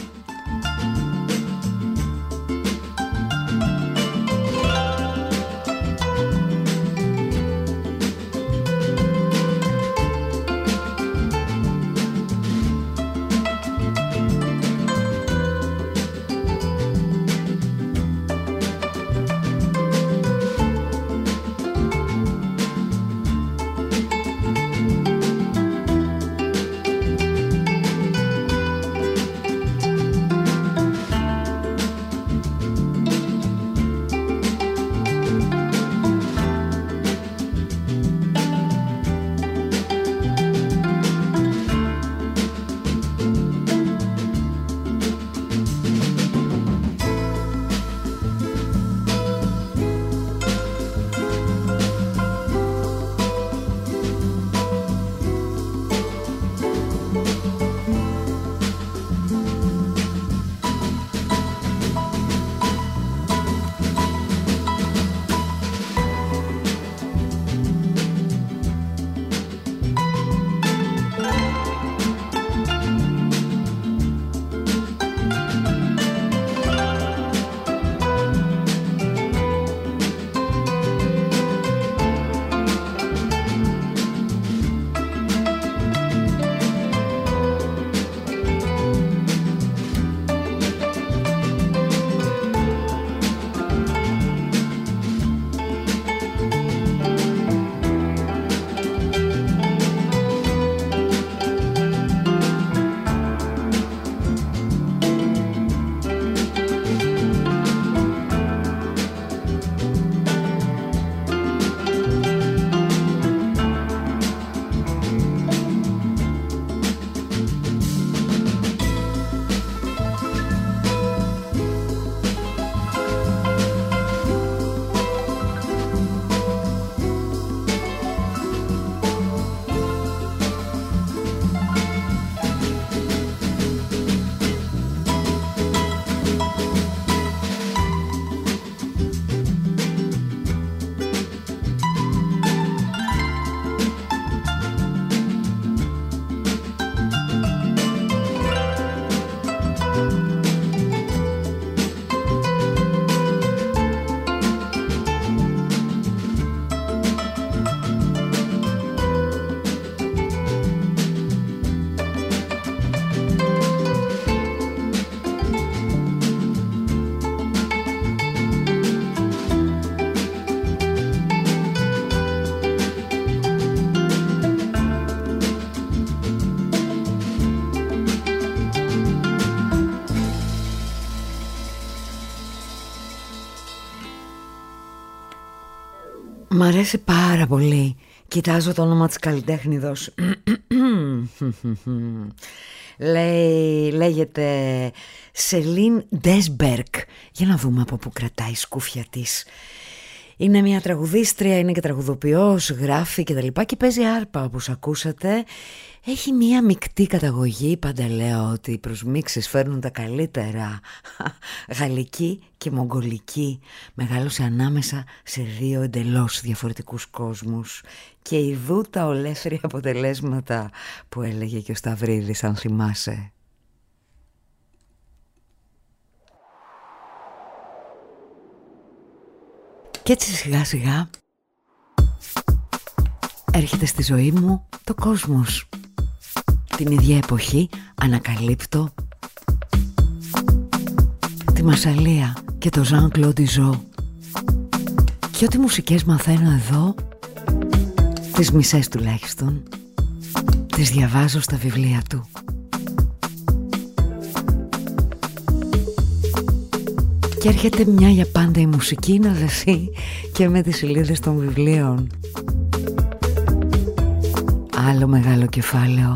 Μ' αρέσει πάρα πολύ. Κοιτάζω το όνομα της καλλιτέχνηδος. Λέγεται Σελίν Ντέσμπερκ. Για να δούμε από πού κρατάει η σκούφια της. Είναι μια τραγουδίστρια, είναι και τραγουδοποιός, γράφει και τα λοιπά και παίζει άρπα όπως ακούσατε. Έχει μια μεικτή καταγωγή, πάντα λέω ότι οι προσμίξεις φέρνουν τα καλύτερα. Γαλλική και μογγολική. Μεγάλωσε ανάμεσα σε δύο εντελώς διαφορετικούς κόσμους. Και ειδού τα ολέθρια αποτελέσματα που έλεγε και ο Σταυρίδης, αν θυμάσαι. Και έτσι σιγά σιγά έρχεται στη ζωή μου το κόσμος. Την ίδια εποχή ανακαλύπτω τη Μασσαλία και το Ζαν Κλοντ Ιζό. Και ό,τι μουσικές μαθαίνω εδώ, τις μισές τουλάχιστον, τις διαβάζω στα βιβλία του. Και έρχεται μια για πάντα η μουσική να δεθεί και με τις σελίδες των βιβλίων. Άλλο μεγάλο κεφάλαιο.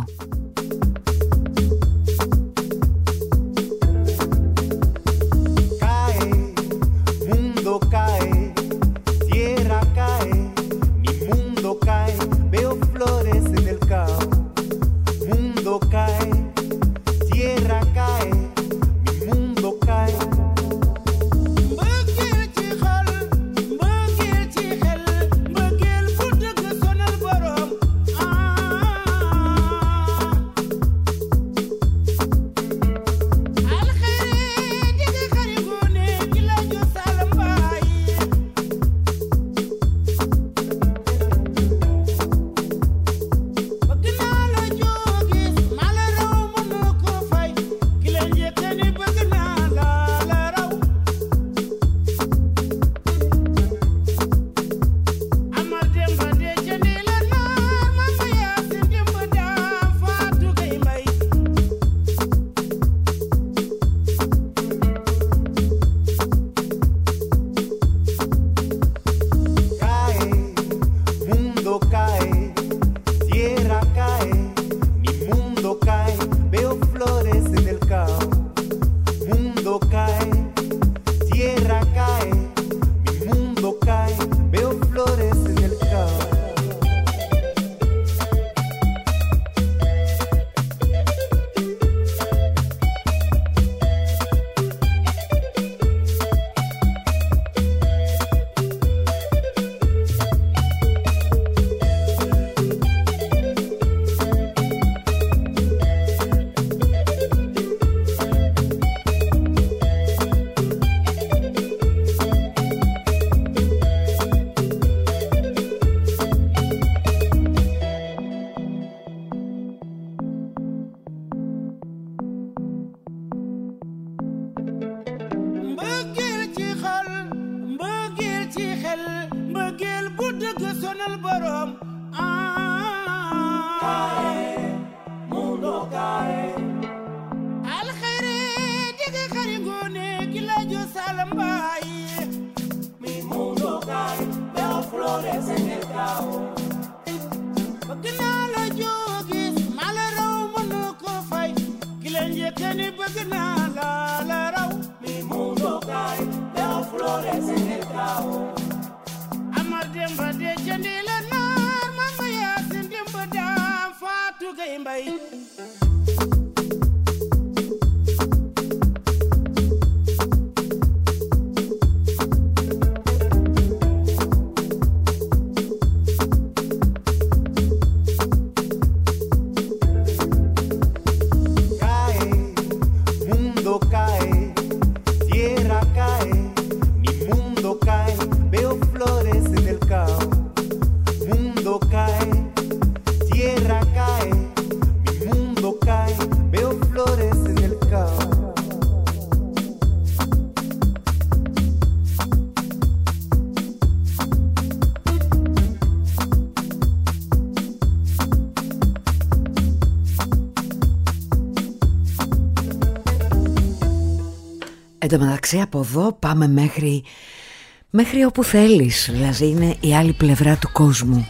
Εν τω μεταξύ από εδώ πάμε μέχρι Μέχρι όπου θέλεις, δηλαδή είναι η άλλη πλευρά του κόσμου.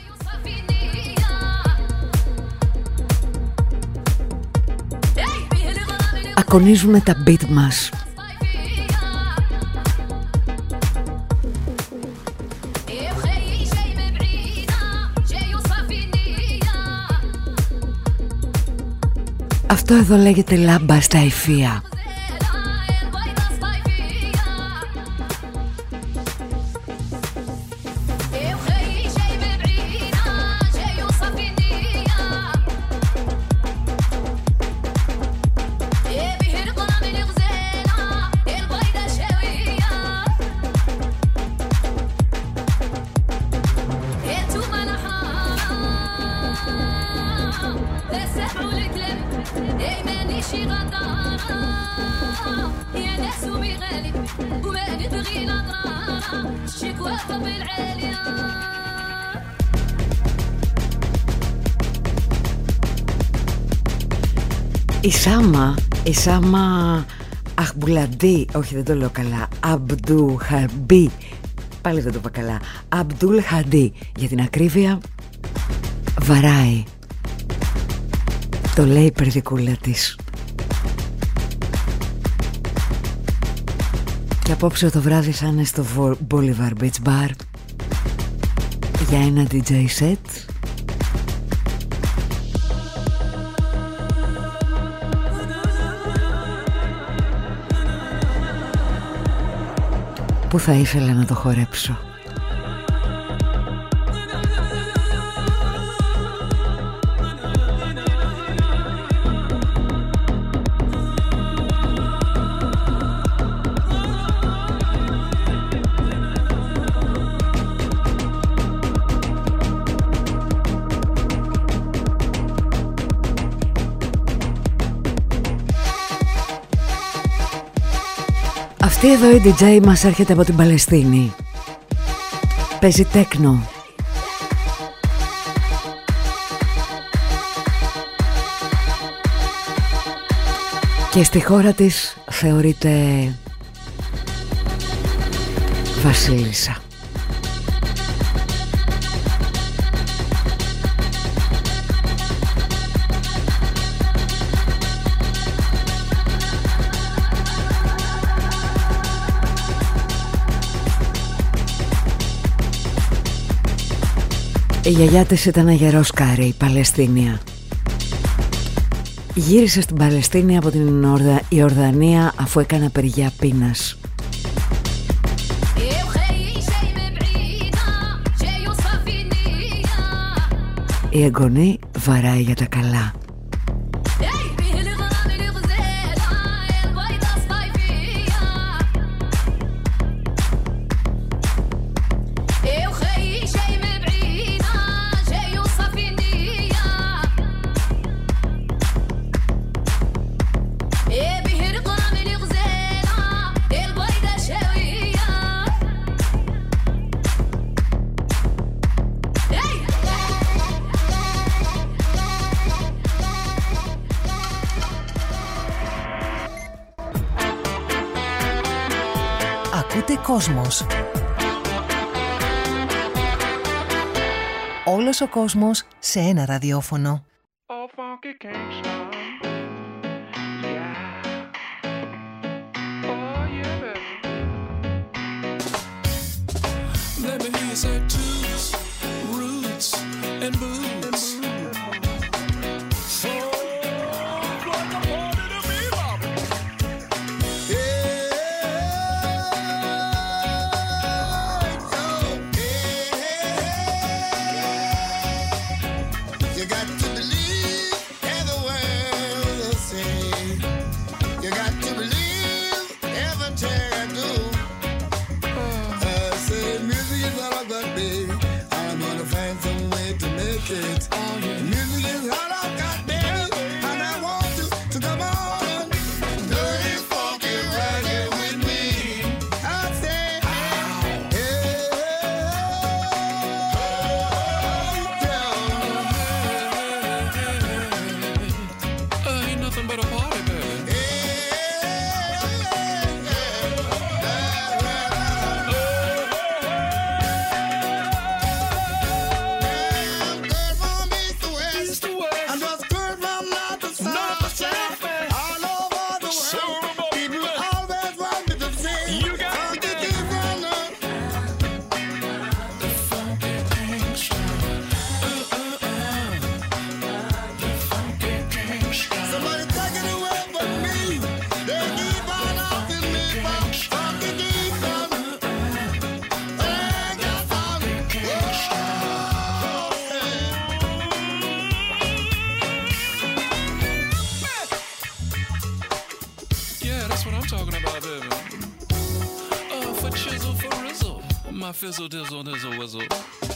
Ακονίζουμε τα beat μας. Αυτό εδώ λέγεται λάμπα στα υφεία. Η Σάμα Αχμπουλαντή, όχι δεν το λέω καλά, Αμπντου Χαρμπί, πάλι δεν το είπα καλά, Αμπντουλ Χαντί, για την ακρίβεια, βαράει. Το λέει η περδικούλα της. Και απόψε το βράδυ θα είναι στο Bolivar Beach Bar για ένα DJ set. Που θα ήθελα να το χορέψω. Αυτή εδώ η DJ μας έρχεται από την Παλαιστίνη. Παίζει τέκνο. Και στη χώρα της θεωρείται βασίλισσα. Η γιαγιά της ήταν αγερόσκαρη, η Παλαιστίνια. Γύρισε στην Παλαιστίνη από την Ιορδανία αφού έκανε απεργία πείνας. Η εγγονή βαράει για τα καλά. Κόσμος. Όλος ο κόσμος σε ένα ραδιόφωνο. baby. For chisel, for rizzle. My fizzle, dizzle, dizzle, whizzle.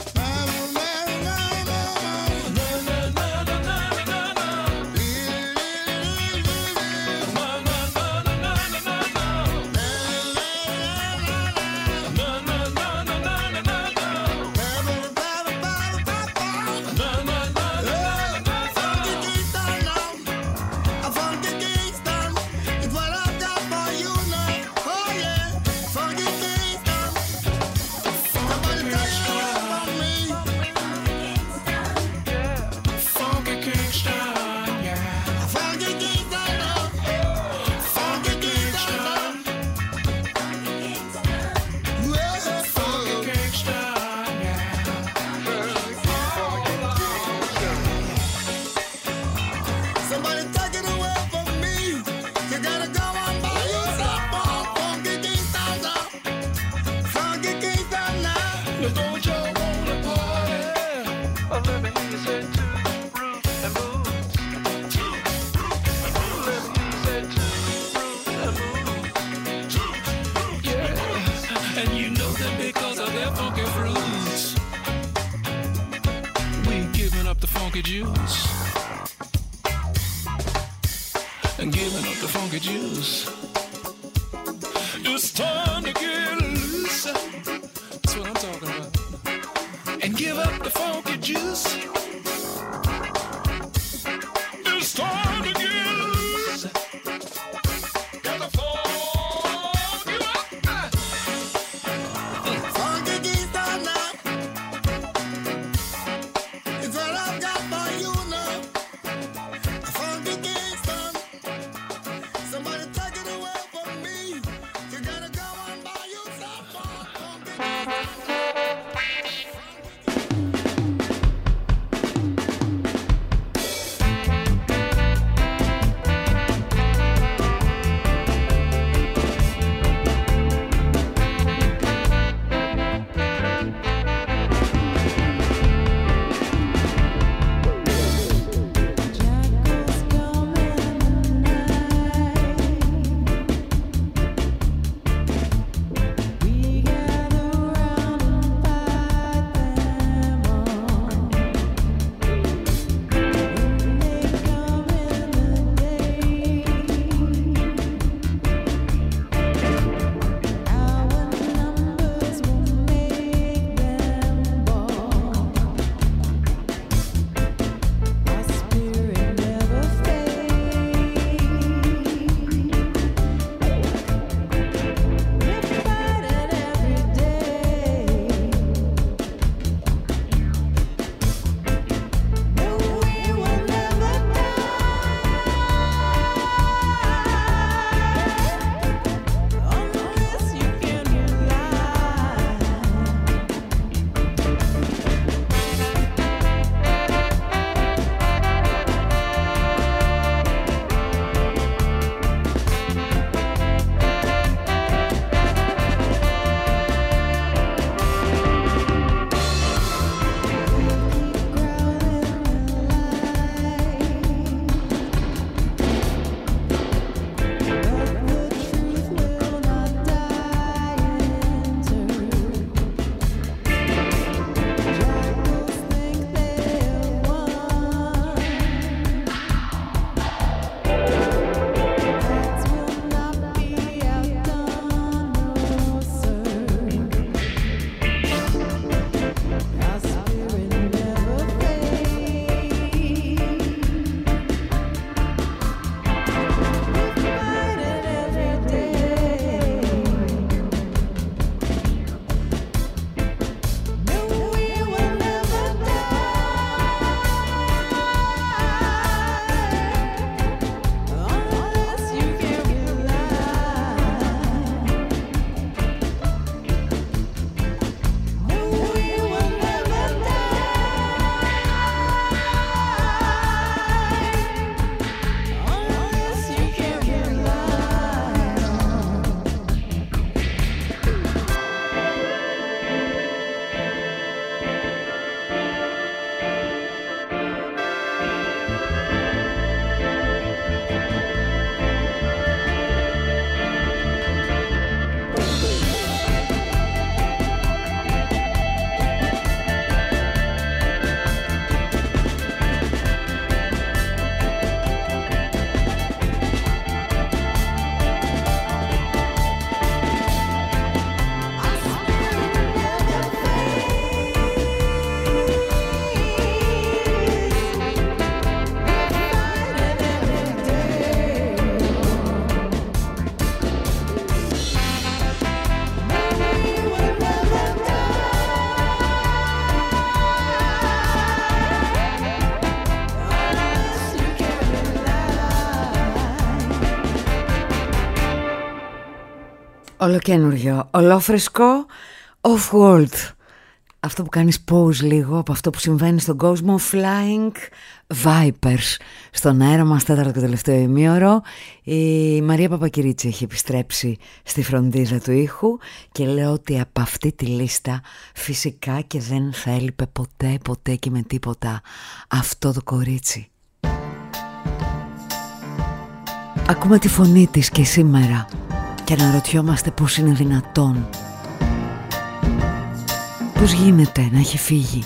And giving up the funky juice. It's time to get loose. That's what I'm talking about. And give up the funky juice. It's time to get loose. Got the funk you up. Funky Kingston now. It's what I've got for you now. Funky Kingston. Somebody take it away from me. You gotta go and buy you some funky Kingston. Ολοκένουργιο, ολόφρεσκο, off-world. Αυτό που κάνεις pause λίγο από αυτό που συμβαίνει στον κόσμο. Flying Vipers. Στον αέρα μας, τέταρτο και τελευταίο ημίωρο. Η Μαρία Παπακυρίτσι έχει επιστρέψει στη φροντίδα του ήχου και λέω ότι από αυτή τη λίστα φυσικά και δεν θα έλειπε ποτέ και με τίποτα αυτό το κορίτσι. Ακούμε τη φωνή της και σήμερα και αναρωτιόμαστε πώς είναι δυνατόν, πώς γίνεται να έχει φύγει.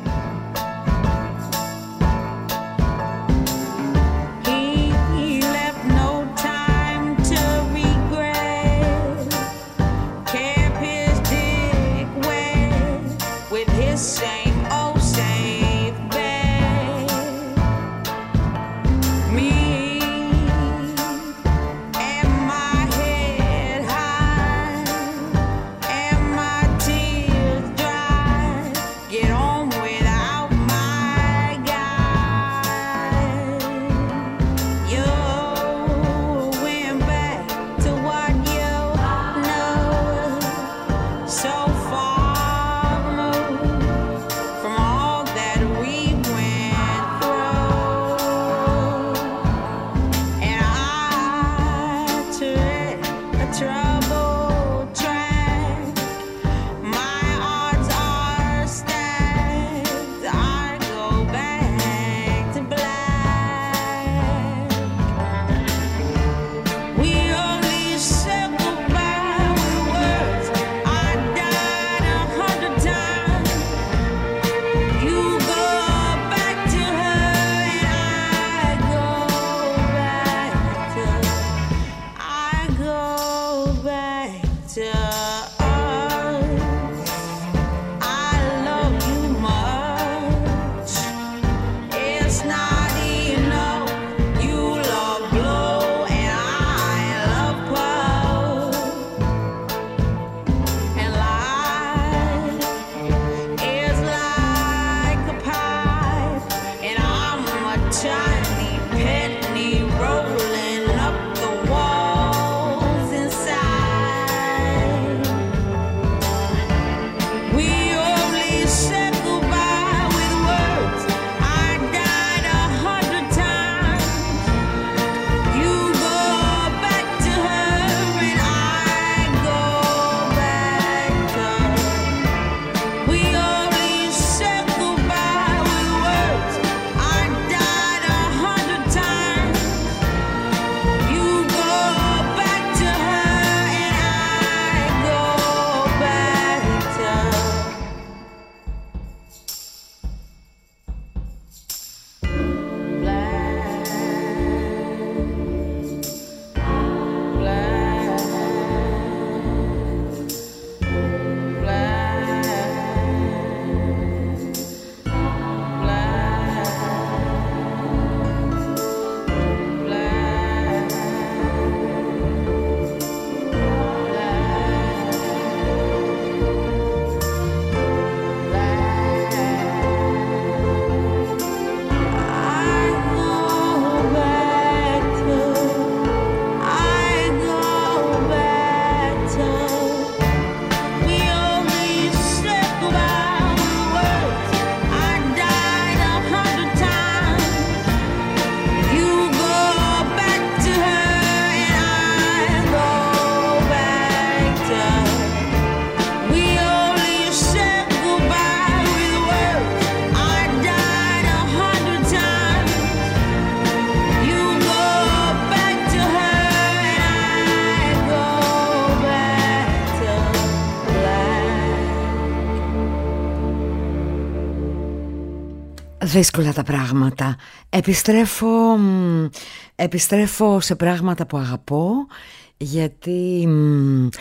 Δύσκολα τα πράγματα. Επιστρέφω σε πράγματα που αγαπώ, γιατί